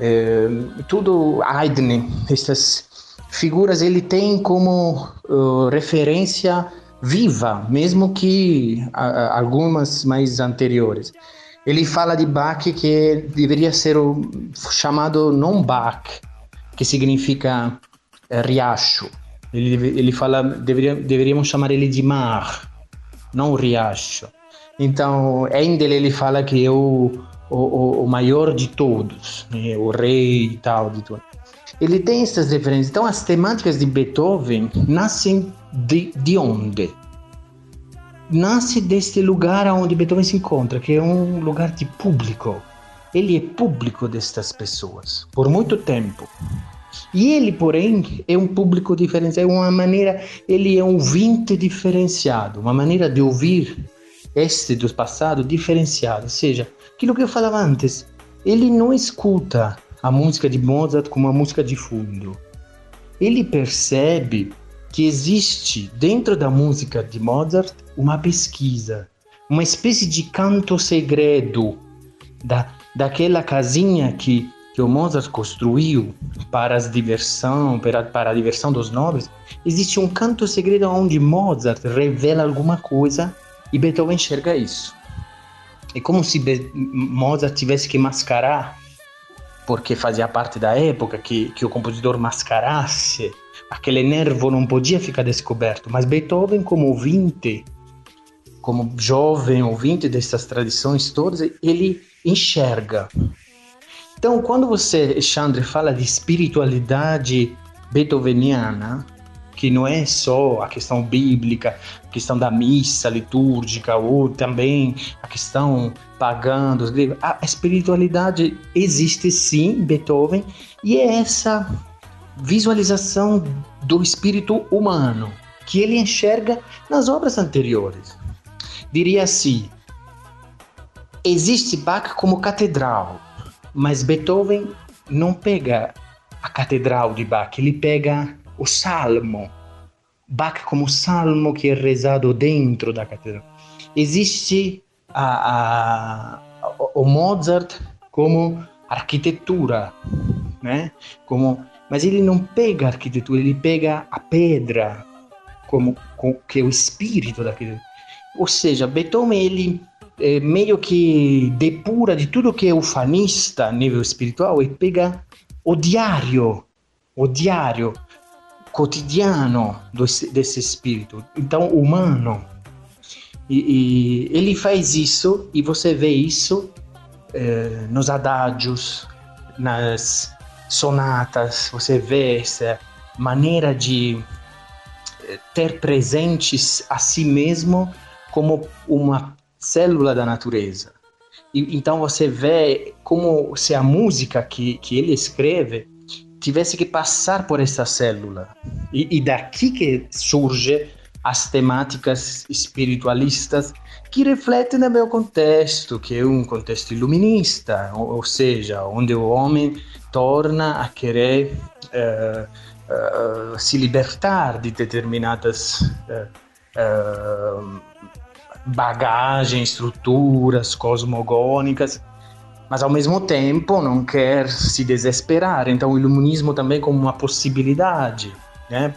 tudo. Haydn, essas figuras ele tem como referência viva, mesmo que algumas mais anteriores. Ele fala de Bach que deveria ser chamado não Bach, que significa riacho. Ele fala, deveríamos chamar ele de mar, não riacho. Então, Handel ele fala que é o maior de todos, né? O rei e tal, de tudo. Ele tem essas referências. Então, as temáticas de Beethoven nascem de onde? Nasce deste lugar onde Beethoven se encontra, que é um lugar de público. Ele é público destas pessoas, por muito tempo. E ele, porém, é um público diferenciado, ele é um ouvinte diferenciado, uma maneira de ouvir do passado diferenciado. Ou seja, aquilo que eu falava antes, ele não escuta a música de Mozart como uma música de fundo. Ele percebe que existe dentro da música de Mozart uma pesquisa, uma espécie de canto segredo daquela casinha que o Mozart construiu para a diversão dos nobres. Existe um canto segredo onde Mozart revela alguma coisa e Beethoven enxerga isso. É como se Mozart tivesse que mascarar, porque fazia parte da época que o compositor mascarasse, aquele nervo não podia ficar descoberto, mas Beethoven, como ouvinte, como jovem ouvinte dessas tradições todas, ele enxerga. Então, quando você, Alexandre, fala de espiritualidade beethoveniana, que não é só a questão bíblica, a questão da missa litúrgica, ou também a questão pagã dos livros, a espiritualidade existe sim em Beethoven, e é essa visualização do espírito humano que ele enxerga nas obras anteriores. Diria assim, existe Bach como catedral, mas Beethoven não pega a catedral de Bach, ele pega o salmo. Bach como salmo que é rezado dentro da catedral. Existe o Mozart como arquitetura, né? Mas ele não pega a arquitetura, ele pega a pedra que é o espírito daquilo. Ou seja, Beethoven ele meio que depura de tudo que é ufanista a nível espiritual e pega o diário cotidiano desse espírito, então humano. E ele faz isso, e você vê isso nos adágios, nas sonatas, você vê essa maneira de ter presentes a si mesmo como uma célula da natureza. Então você vê como se a música que ele escreve tivesse que passar por essa célula. E daqui que surge as temáticas espiritualistas que refletem o meu contexto, que é um contexto iluminista, ou seja, onde o homem torna a querer se libertar de determinadas bagagens, estruturas cosmogônicas, mas ao mesmo tempo não quer se desesperar. Então o iluminismo também como uma possibilidade, né?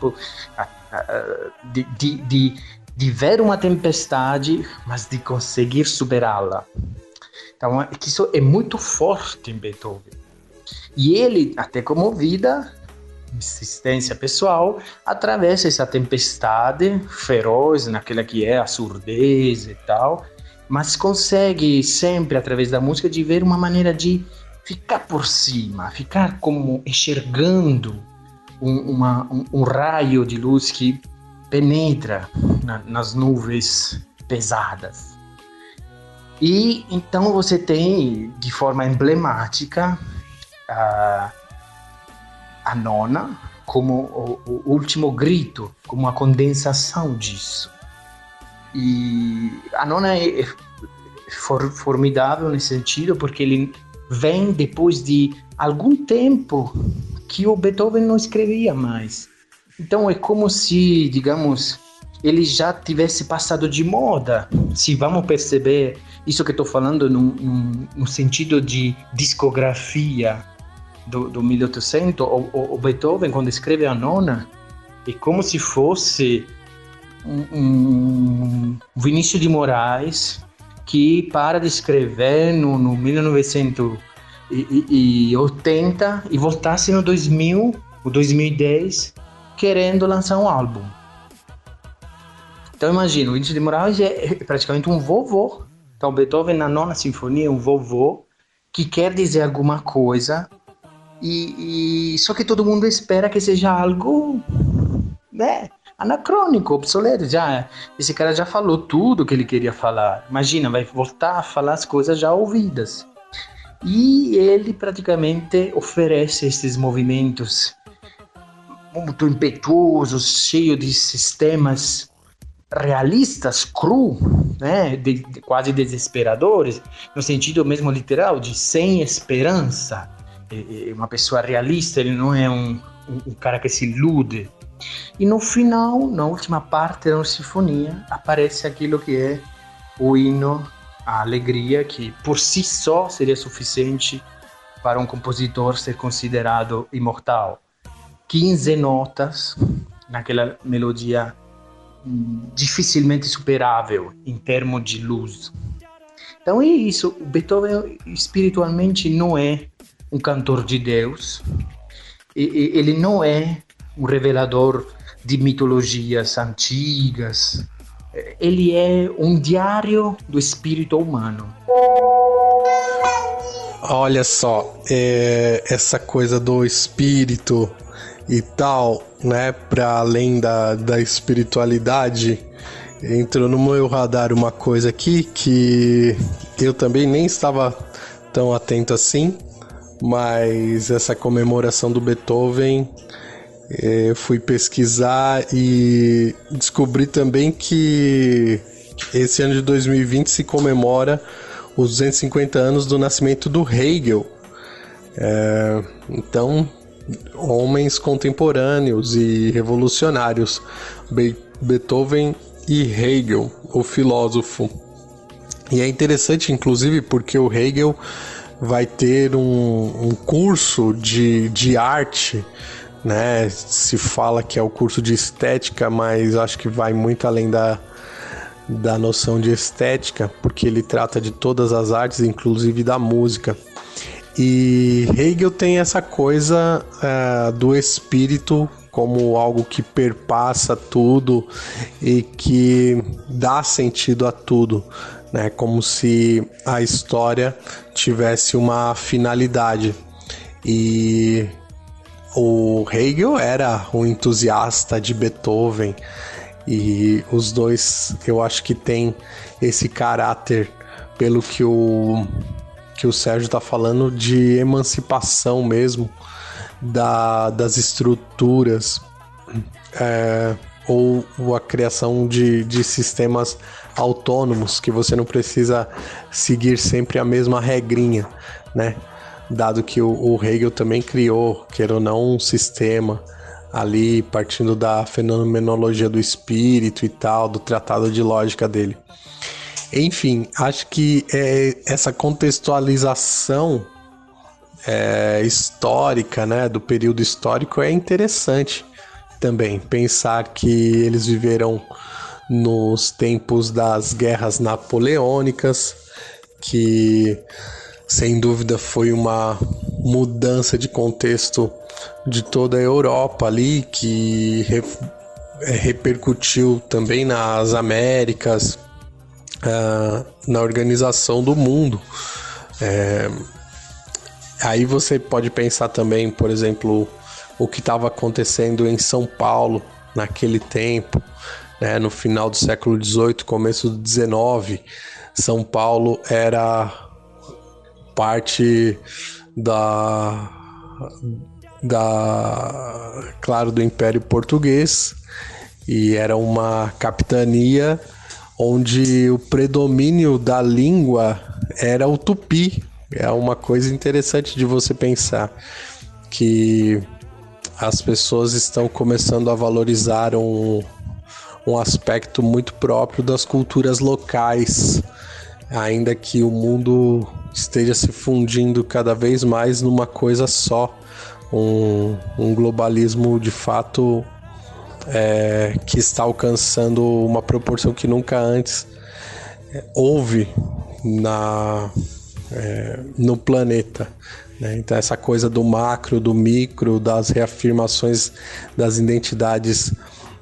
De ver uma tempestade, mas de conseguir superá-la. Então, que isso é muito forte em Beethoven. E ele até comovida, insistência pessoal, atravessa essa tempestade feroz, naquela que é a surdez e tal, mas consegue sempre, através da música, de ver uma maneira de ficar por cima, ficar como enxergando um raio de luz que penetra nas nuvens pesadas. E então você tem, de forma emblemática, a nona como o último grito, como a condensação disso. E a nona é formidável nesse sentido, porque ele vem depois de algum tempo que o Beethoven não escrevia mais. Então é como se, digamos, ele já tivesse passado de moda. Se vamos perceber isso que estou falando no sentido de discografia do 1800, o Beethoven, quando escreve a nona, é como se fosse um Vinícius de Moraes que para de escrever no 1980 e voltasse no 2000, o 2010, querendo lançar um álbum. Então imagina, o Vinícius de Moraes é praticamente um vovô. Então Beethoven na nona sinfonia é um vovô que quer dizer alguma coisa, e só que todo mundo espera que seja algo, né, anacrônico, obsoleto. Esse cara já falou tudo que ele queria falar. Imagina, vai voltar a falar as coisas já ouvidas. E ele praticamente oferece esses movimentos muito impetuosos, cheios de sistemas realistas, cru, né, quase desesperadores, no sentido mesmo literal, de sem esperança. É uma pessoa realista, ele não é um cara que se ilude. E no final, na última parte da sinfonia, aparece aquilo que é o hino à alegria, que por si só seria suficiente para um compositor ser considerado imortal. 15 notas naquela melodia dificilmente superável em termos de luz. Então é isso, Beethoven espiritualmente não é um cantor de Deus, ele não é um revelador de mitologias antigas, ele é um diário do espírito humano. Olha só, essa coisa do espírito e tal, né, para além da espiritualidade, entrou no meu radar uma coisa aqui que eu também nem estava tão atento assim, mas essa comemoração do Beethoven, eu fui pesquisar e descobri também que esse ano de 2020 se comemora os 250 anos do nascimento do Hegel. Então, homens contemporâneos e revolucionários, Beethoven e Hegel, o filósofo. E é interessante, inclusive, porque o Hegel vai ter um curso de arte, né? Se fala que é o curso de estética, mas acho que vai muito além da noção de estética, porque ele trata de todas as artes, inclusive da música. E Hegel tem essa coisa do espírito como algo que perpassa tudo e que dá sentido a tudo, né? Como se a história tivesse uma finalidade. E o Hegel era um entusiasta de Beethoven, e os dois, eu acho que tem esse caráter, pelo que o Sérgio está falando, de emancipação mesmo das estruturas, ou a criação de sistemas autônomos, que você não precisa seguir sempre a mesma regrinha, né? Dado que o Hegel também criou, queira ou não, um sistema ali partindo da fenomenologia do espírito e tal, do tratado de lógica dele. Enfim, acho que essa contextualização histórica, né, do período histórico é interessante também. Pensar que eles viveram nos tempos das guerras napoleônicas, que sem dúvida foi uma mudança de contexto de toda a Europa ali, que repercutiu também nas Américas, na organização do mundo. Aí você pode pensar também, por exemplo, o que estava acontecendo em São Paulo naquele tempo, né, no final do século XVIII, começo do XIX. São Paulo era parte claro, do Império Português, e era uma capitania onde o predomínio da língua era o tupi. É uma coisa interessante de você pensar que as pessoas estão começando a valorizar um aspecto muito próprio das culturas locais, ainda que o mundo esteja se fundindo cada vez mais numa coisa só, um globalismo de fato que está alcançando uma proporção que nunca antes houve no planeta, né? Então essa coisa do macro, do micro, das reafirmações das identidades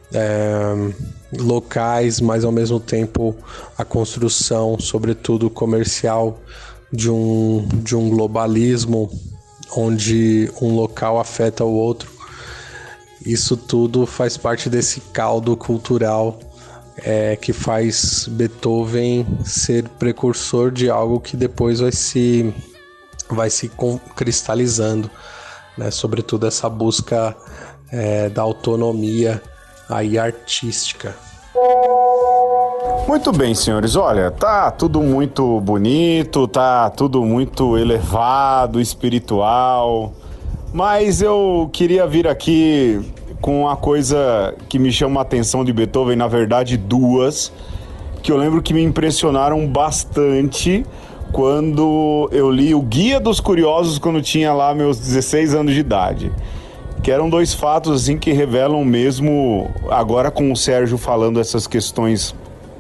locais, mas ao mesmo tempo a construção, sobretudo comercial, de um globalismo onde um local afeta o outro. Isso tudo faz parte desse caldo cultural que faz Beethoven ser precursor de algo que depois vai se cristalizando, né? Sobretudo essa busca da autonomia aí artística. Muito bem, senhores. Olha, tá tudo muito bonito, tá tudo muito elevado, espiritual, mas eu queria vir aqui com uma coisa que me chama a atenção de Beethoven, na verdade duas, que eu lembro que me impressionaram bastante quando eu li o Guia dos Curiosos quando tinha lá meus 16 anos de idade. Que eram dois fatos assim que revelam mesmo, agora com o Sérgio falando essas questões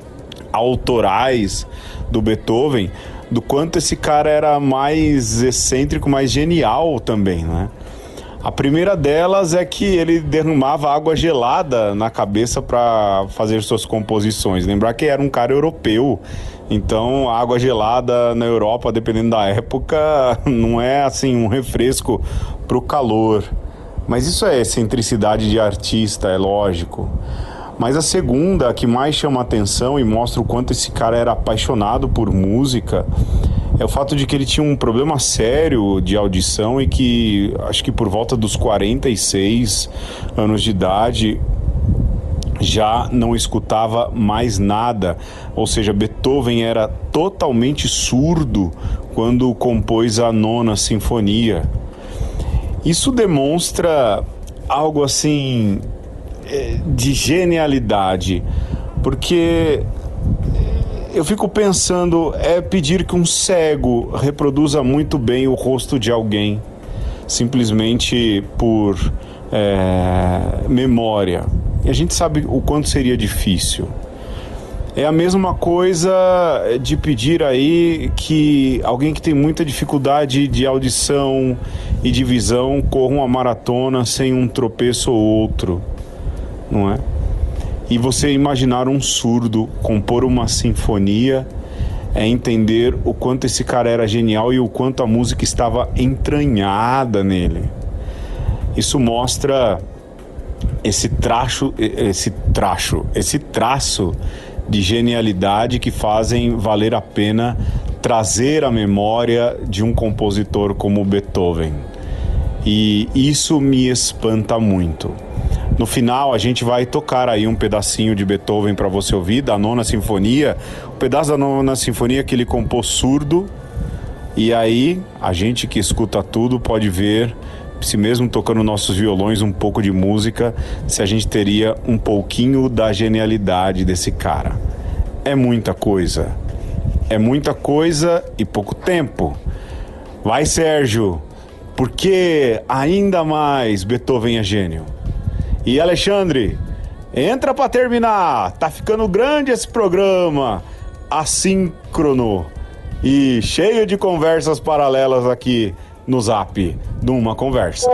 autorais do Beethoven, do quanto esse cara era mais excêntrico, mais genial também, né? A primeira delas é que ele derramava água gelada na cabeça para fazer suas composições. Lembrar que era um cara europeu, então a água gelada na Europa, dependendo da época, não é assim um refresco pro calor. Mas isso é excentricidade de artista, é lógico. Mas a segunda, que mais chama atenção e mostra o quanto esse cara era apaixonado por música, é o fato de que ele tinha um problema sério de audição e que, acho que por volta dos 46 anos de idade, já não escutava mais nada. Ou seja, Beethoven era totalmente surdo quando compôs a Nona Sinfonia. Isso demonstra algo assim de genialidade, porque eu fico pensando, pedir que um cego reproduza muito bem o rosto de alguém, simplesmente por memória. E a gente sabe o quanto seria difícil. É a mesma coisa de pedir aí que alguém que tem muita dificuldade de audição e de visão corra uma maratona sem um tropeço ou outro, não é? E você imaginar um surdo compor uma sinfonia é entender o quanto esse cara era genial e o quanto a música estava entranhada nele. Isso mostra esse traço de genialidade que fazem valer a pena trazer a memória de um compositor como Beethoven. E isso me espanta muito. No final a gente vai tocar aí um pedacinho de Beethoven para você ouvir, da Nona Sinfonia, o pedaço da Nona Sinfonia que ele compôs surdo, e aí a gente que escuta tudo pode ver, se mesmo tocando nossos violões um pouco de música, se a gente teria um pouquinho da genialidade desse cara. É muita coisa e pouco tempo. Vai, Sérgio, porque ainda mais Beethoven é gênio. E Alexandre, entra para terminar, tá ficando grande esse programa assíncrono. e cheio de conversas paralelas aqui no Zap, numa conversa.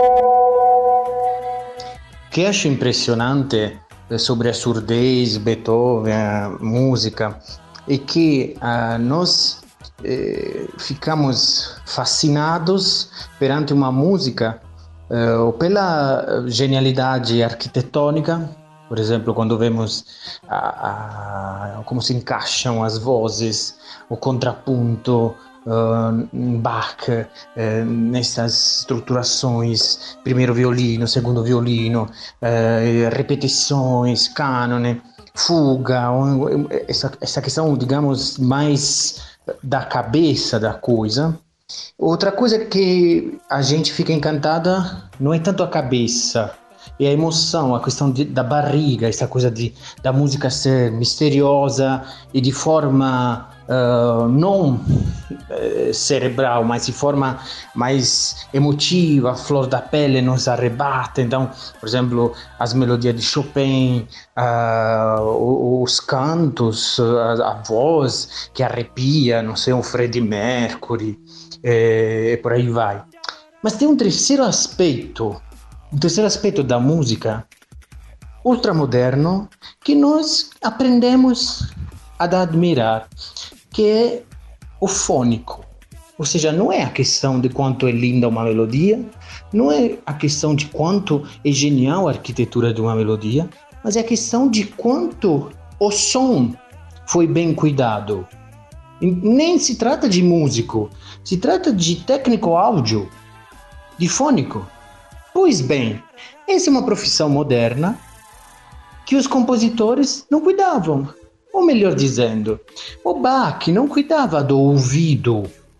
O que acho impressionante sobre a surdez, Beethoven, a música, é que nós ficamos fascinados perante uma música pela genialidade arquitetônica. Por exemplo, quando vemos como se encaixam as vozes, o contrapunto, Bach, nessas estruturações, primeiro violino, segundo violino, repetições, cânone, fuga, essa questão, digamos, mais da cabeça da coisa. Outra coisa que a gente fica encantada não é tanto a cabeça, é a emoção, a questão da barriga, essa coisa da música ser misteriosa e de forma não cerebral, mas de forma mais emotiva, a flor da pele nos arrebata. Então, por exemplo, as melodias de Chopin, os cantos, a voz que arrepia, não sei, um Freddie Mercury, e por aí vai. Mas tem um terceiro aspecto da música ultramoderno que nós aprendemos a admirar, que é o fônico. Ou seja, não é a questão de quanto é linda uma melodia, não é a questão de quanto é genial a arquitetura de uma melodia, mas é a questão de quanto o som foi bem cuidado. E nem se trata de músico, se trata de técnico áudio, de fônico. Pois bem, essa é uma profissão moderna que os compositores não cuidavam. Ou melhor dizendo, o Bach não cuidava do ouvido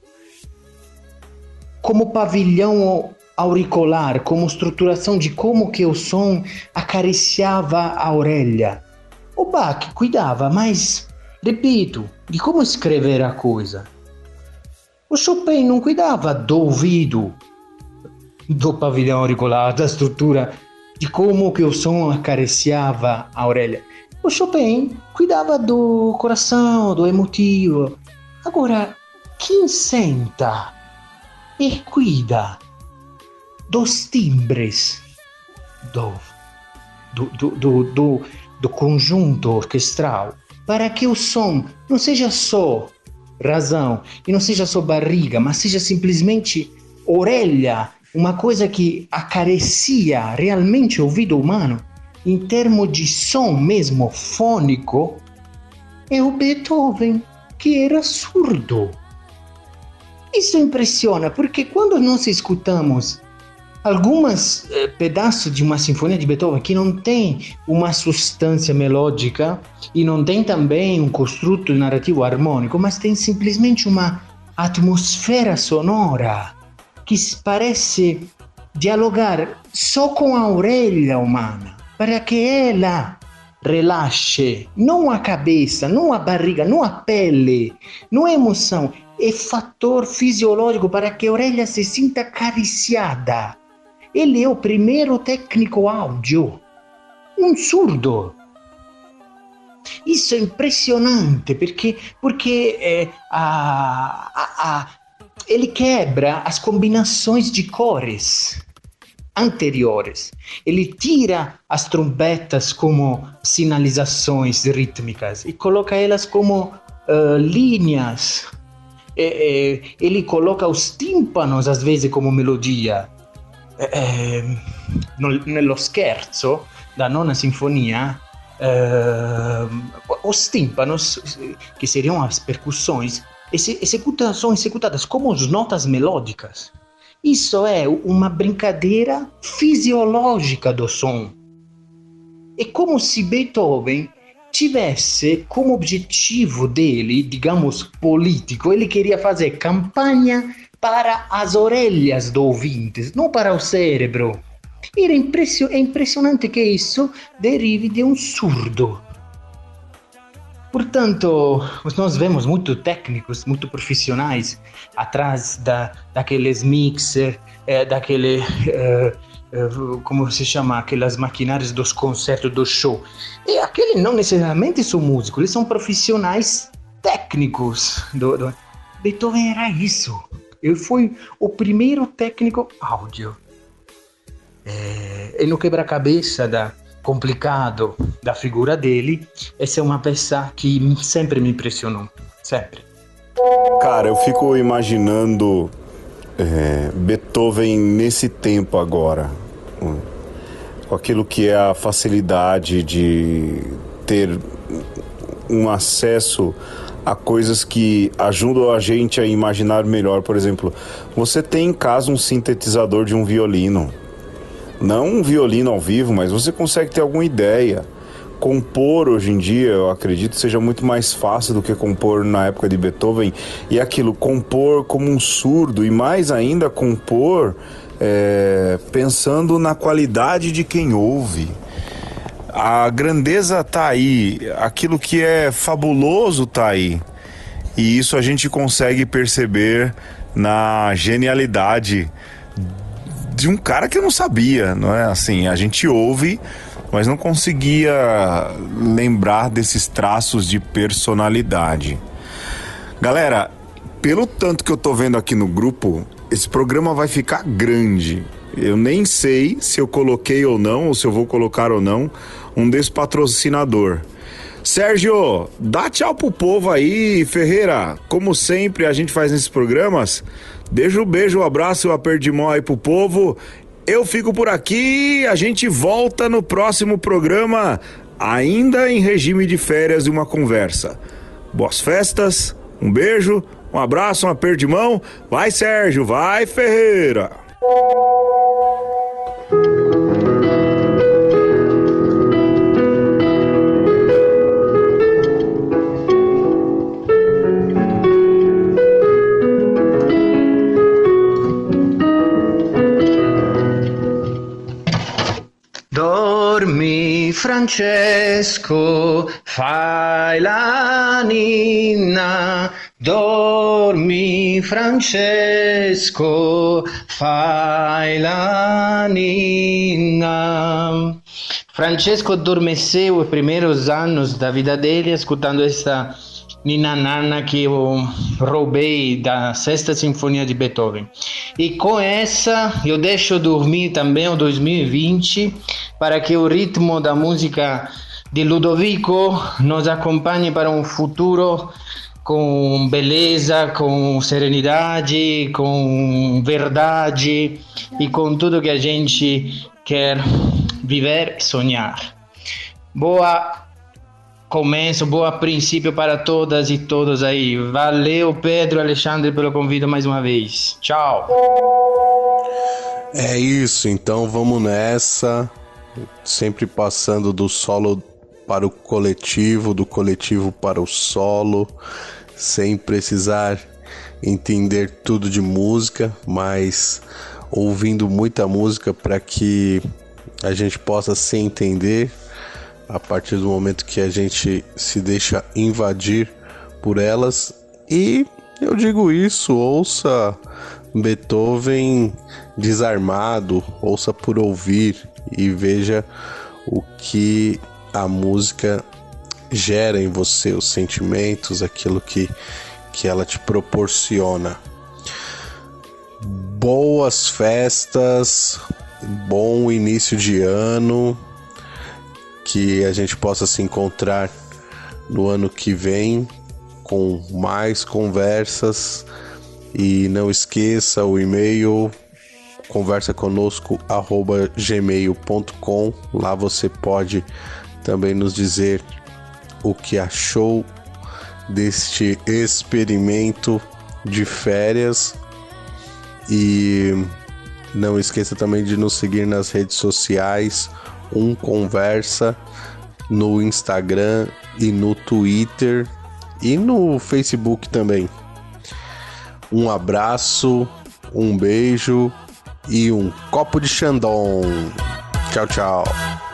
como pavilhão auricular, como estruturação de como que o som acariciava a orelha. O Bach cuidava, mas, repito, de como escrever a coisa. O Chopin não cuidava do ouvido, do pavilhão auricular, da estrutura, de como que o som acariciava a orelha. O Chopin cuidava do coração, do emotivo. Agora, quem senta e cuida dos timbres do conjunto orquestral para que o som não seja só razão e não seja só barriga, mas seja simplesmente orelha, uma coisa que acaricia realmente o ouvido humano, em termos de som mesmo fônico, é o Beethoven, que era surdo. Isso impressiona, porque quando nós escutamos alguns pedaços de uma sinfonia de Beethoven que não tem uma substância melódica e não tem também um construto narrativo harmônico, mas tem simplesmente uma atmosfera sonora que parece dialogar só com a orelha humana, para que ela relaxe, não a cabeça, não a barriga, não a pele, não a emoção, é fator fisiológico para que a orelha se sinta acariciada. Ele é o primeiro técnico áudio, um surdo. Isso é impressionante, porque ele quebra as combinações de cores anteriores. Ele tira as trombetas como sinalizações rítmicas e coloca elas como linhas. Ele coloca os tímpanos às vezes como melodia. Nello scherzo da nona sinfonia, os tímpanos, que seriam as percussões, são executadas como as notas melódicas. Isso é uma brincadeira fisiológica do som. É como se Beethoven tivesse como objetivo dele, digamos, político, ele queria fazer campanha para as orelhas do ouvinte, não para o cérebro. É impressionante que isso derive de um surdo. Portanto, nós vemos muito técnicos, muito profissionais atrás daqueles mixer, como se chama, aquelas maquinárias dos concertos, do show. E aqueles não necessariamente são músicos, eles são profissionais técnicos Beethoven era isso. Ele foi o primeiro técnico áudio. E no quebra-cabeça complicado da figura dele, essa é uma peça que sempre me impressionou. Sempre. Cara, eu fico imaginando Beethoven nesse tempo agora, com aquilo que é a facilidade de ter um acesso a coisas que ajudam a gente a imaginar melhor. Por exemplo, você tem em casa um sintetizador de um violino. Não um violino ao vivo, mas você consegue ter alguma ideia. Compor hoje em dia, eu acredito, seja muito mais fácil do que compor na época de Beethoven. E aquilo, compor como um surdo, e mais ainda compor pensando na qualidade de quem ouve. A grandeza tá aí, aquilo que é fabuloso tá aí. E isso a gente consegue perceber na genialidade de um cara que eu não sabia, não é? Assim, a gente ouve, mas não conseguia lembrar desses traços de personalidade. Galera, pelo tanto que eu tô vendo aqui no grupo, esse programa vai ficar grande. Eu nem sei se eu coloquei ou não, ou se eu vou colocar ou não, um despatrocinador. Sérgio, dá tchau pro povo aí, Ferreira. Como sempre a gente faz nesses programas, deixa um beijo, um abraço, um aperto de mão aí pro povo. Eu fico por aqui, a gente volta no próximo programa, ainda em regime de férias e uma conversa. Boas festas, um beijo, um abraço, um aperto de mão. Vai, Sérgio, vai, Ferreira. Dormi, Francesco, fai la ninna. Dormi, Francesco, fai la ninna. Francesco adormeceu os primeiros anos da vida dele escutando esta Ninna Nanna que eu roubei da Sexta Sinfonia de Beethoven. E com essa eu deixo dormir também o 2020 para que o ritmo da música de Ludovico nos acompanhe para um futuro com beleza, com serenidade, com verdade e com tudo que a gente quer viver e sonhar. Boa começo, boa princípio para todas e todos aí. Valeu, Pedro, Alexandre, pelo convite mais uma vez. Tchau. É isso, então vamos nessa. Sempre passando do solo para o coletivo, do coletivo para o solo, sem precisar entender tudo de música, mas ouvindo muita música para que a gente possa se entender a partir do momento que a gente se deixa invadir por elas. E eu digo isso, ouça Beethoven desarmado, ouça por ouvir e veja o que a música gera em você, os sentimentos, aquilo que ela te proporciona. Boas festas, bom início de ano, que a gente possa se encontrar no ano que vem com mais conversas. E não esqueça o e-mail conversaconosco@gmail.com. Lá você pode também nos dizer o que achou deste experimento de férias. E não esqueça também de nos seguir nas redes sociais, Conversa, no Instagram e no Twitter e no Facebook também. Um abraço, um beijo e um copo de Chandon. Tchau, tchau.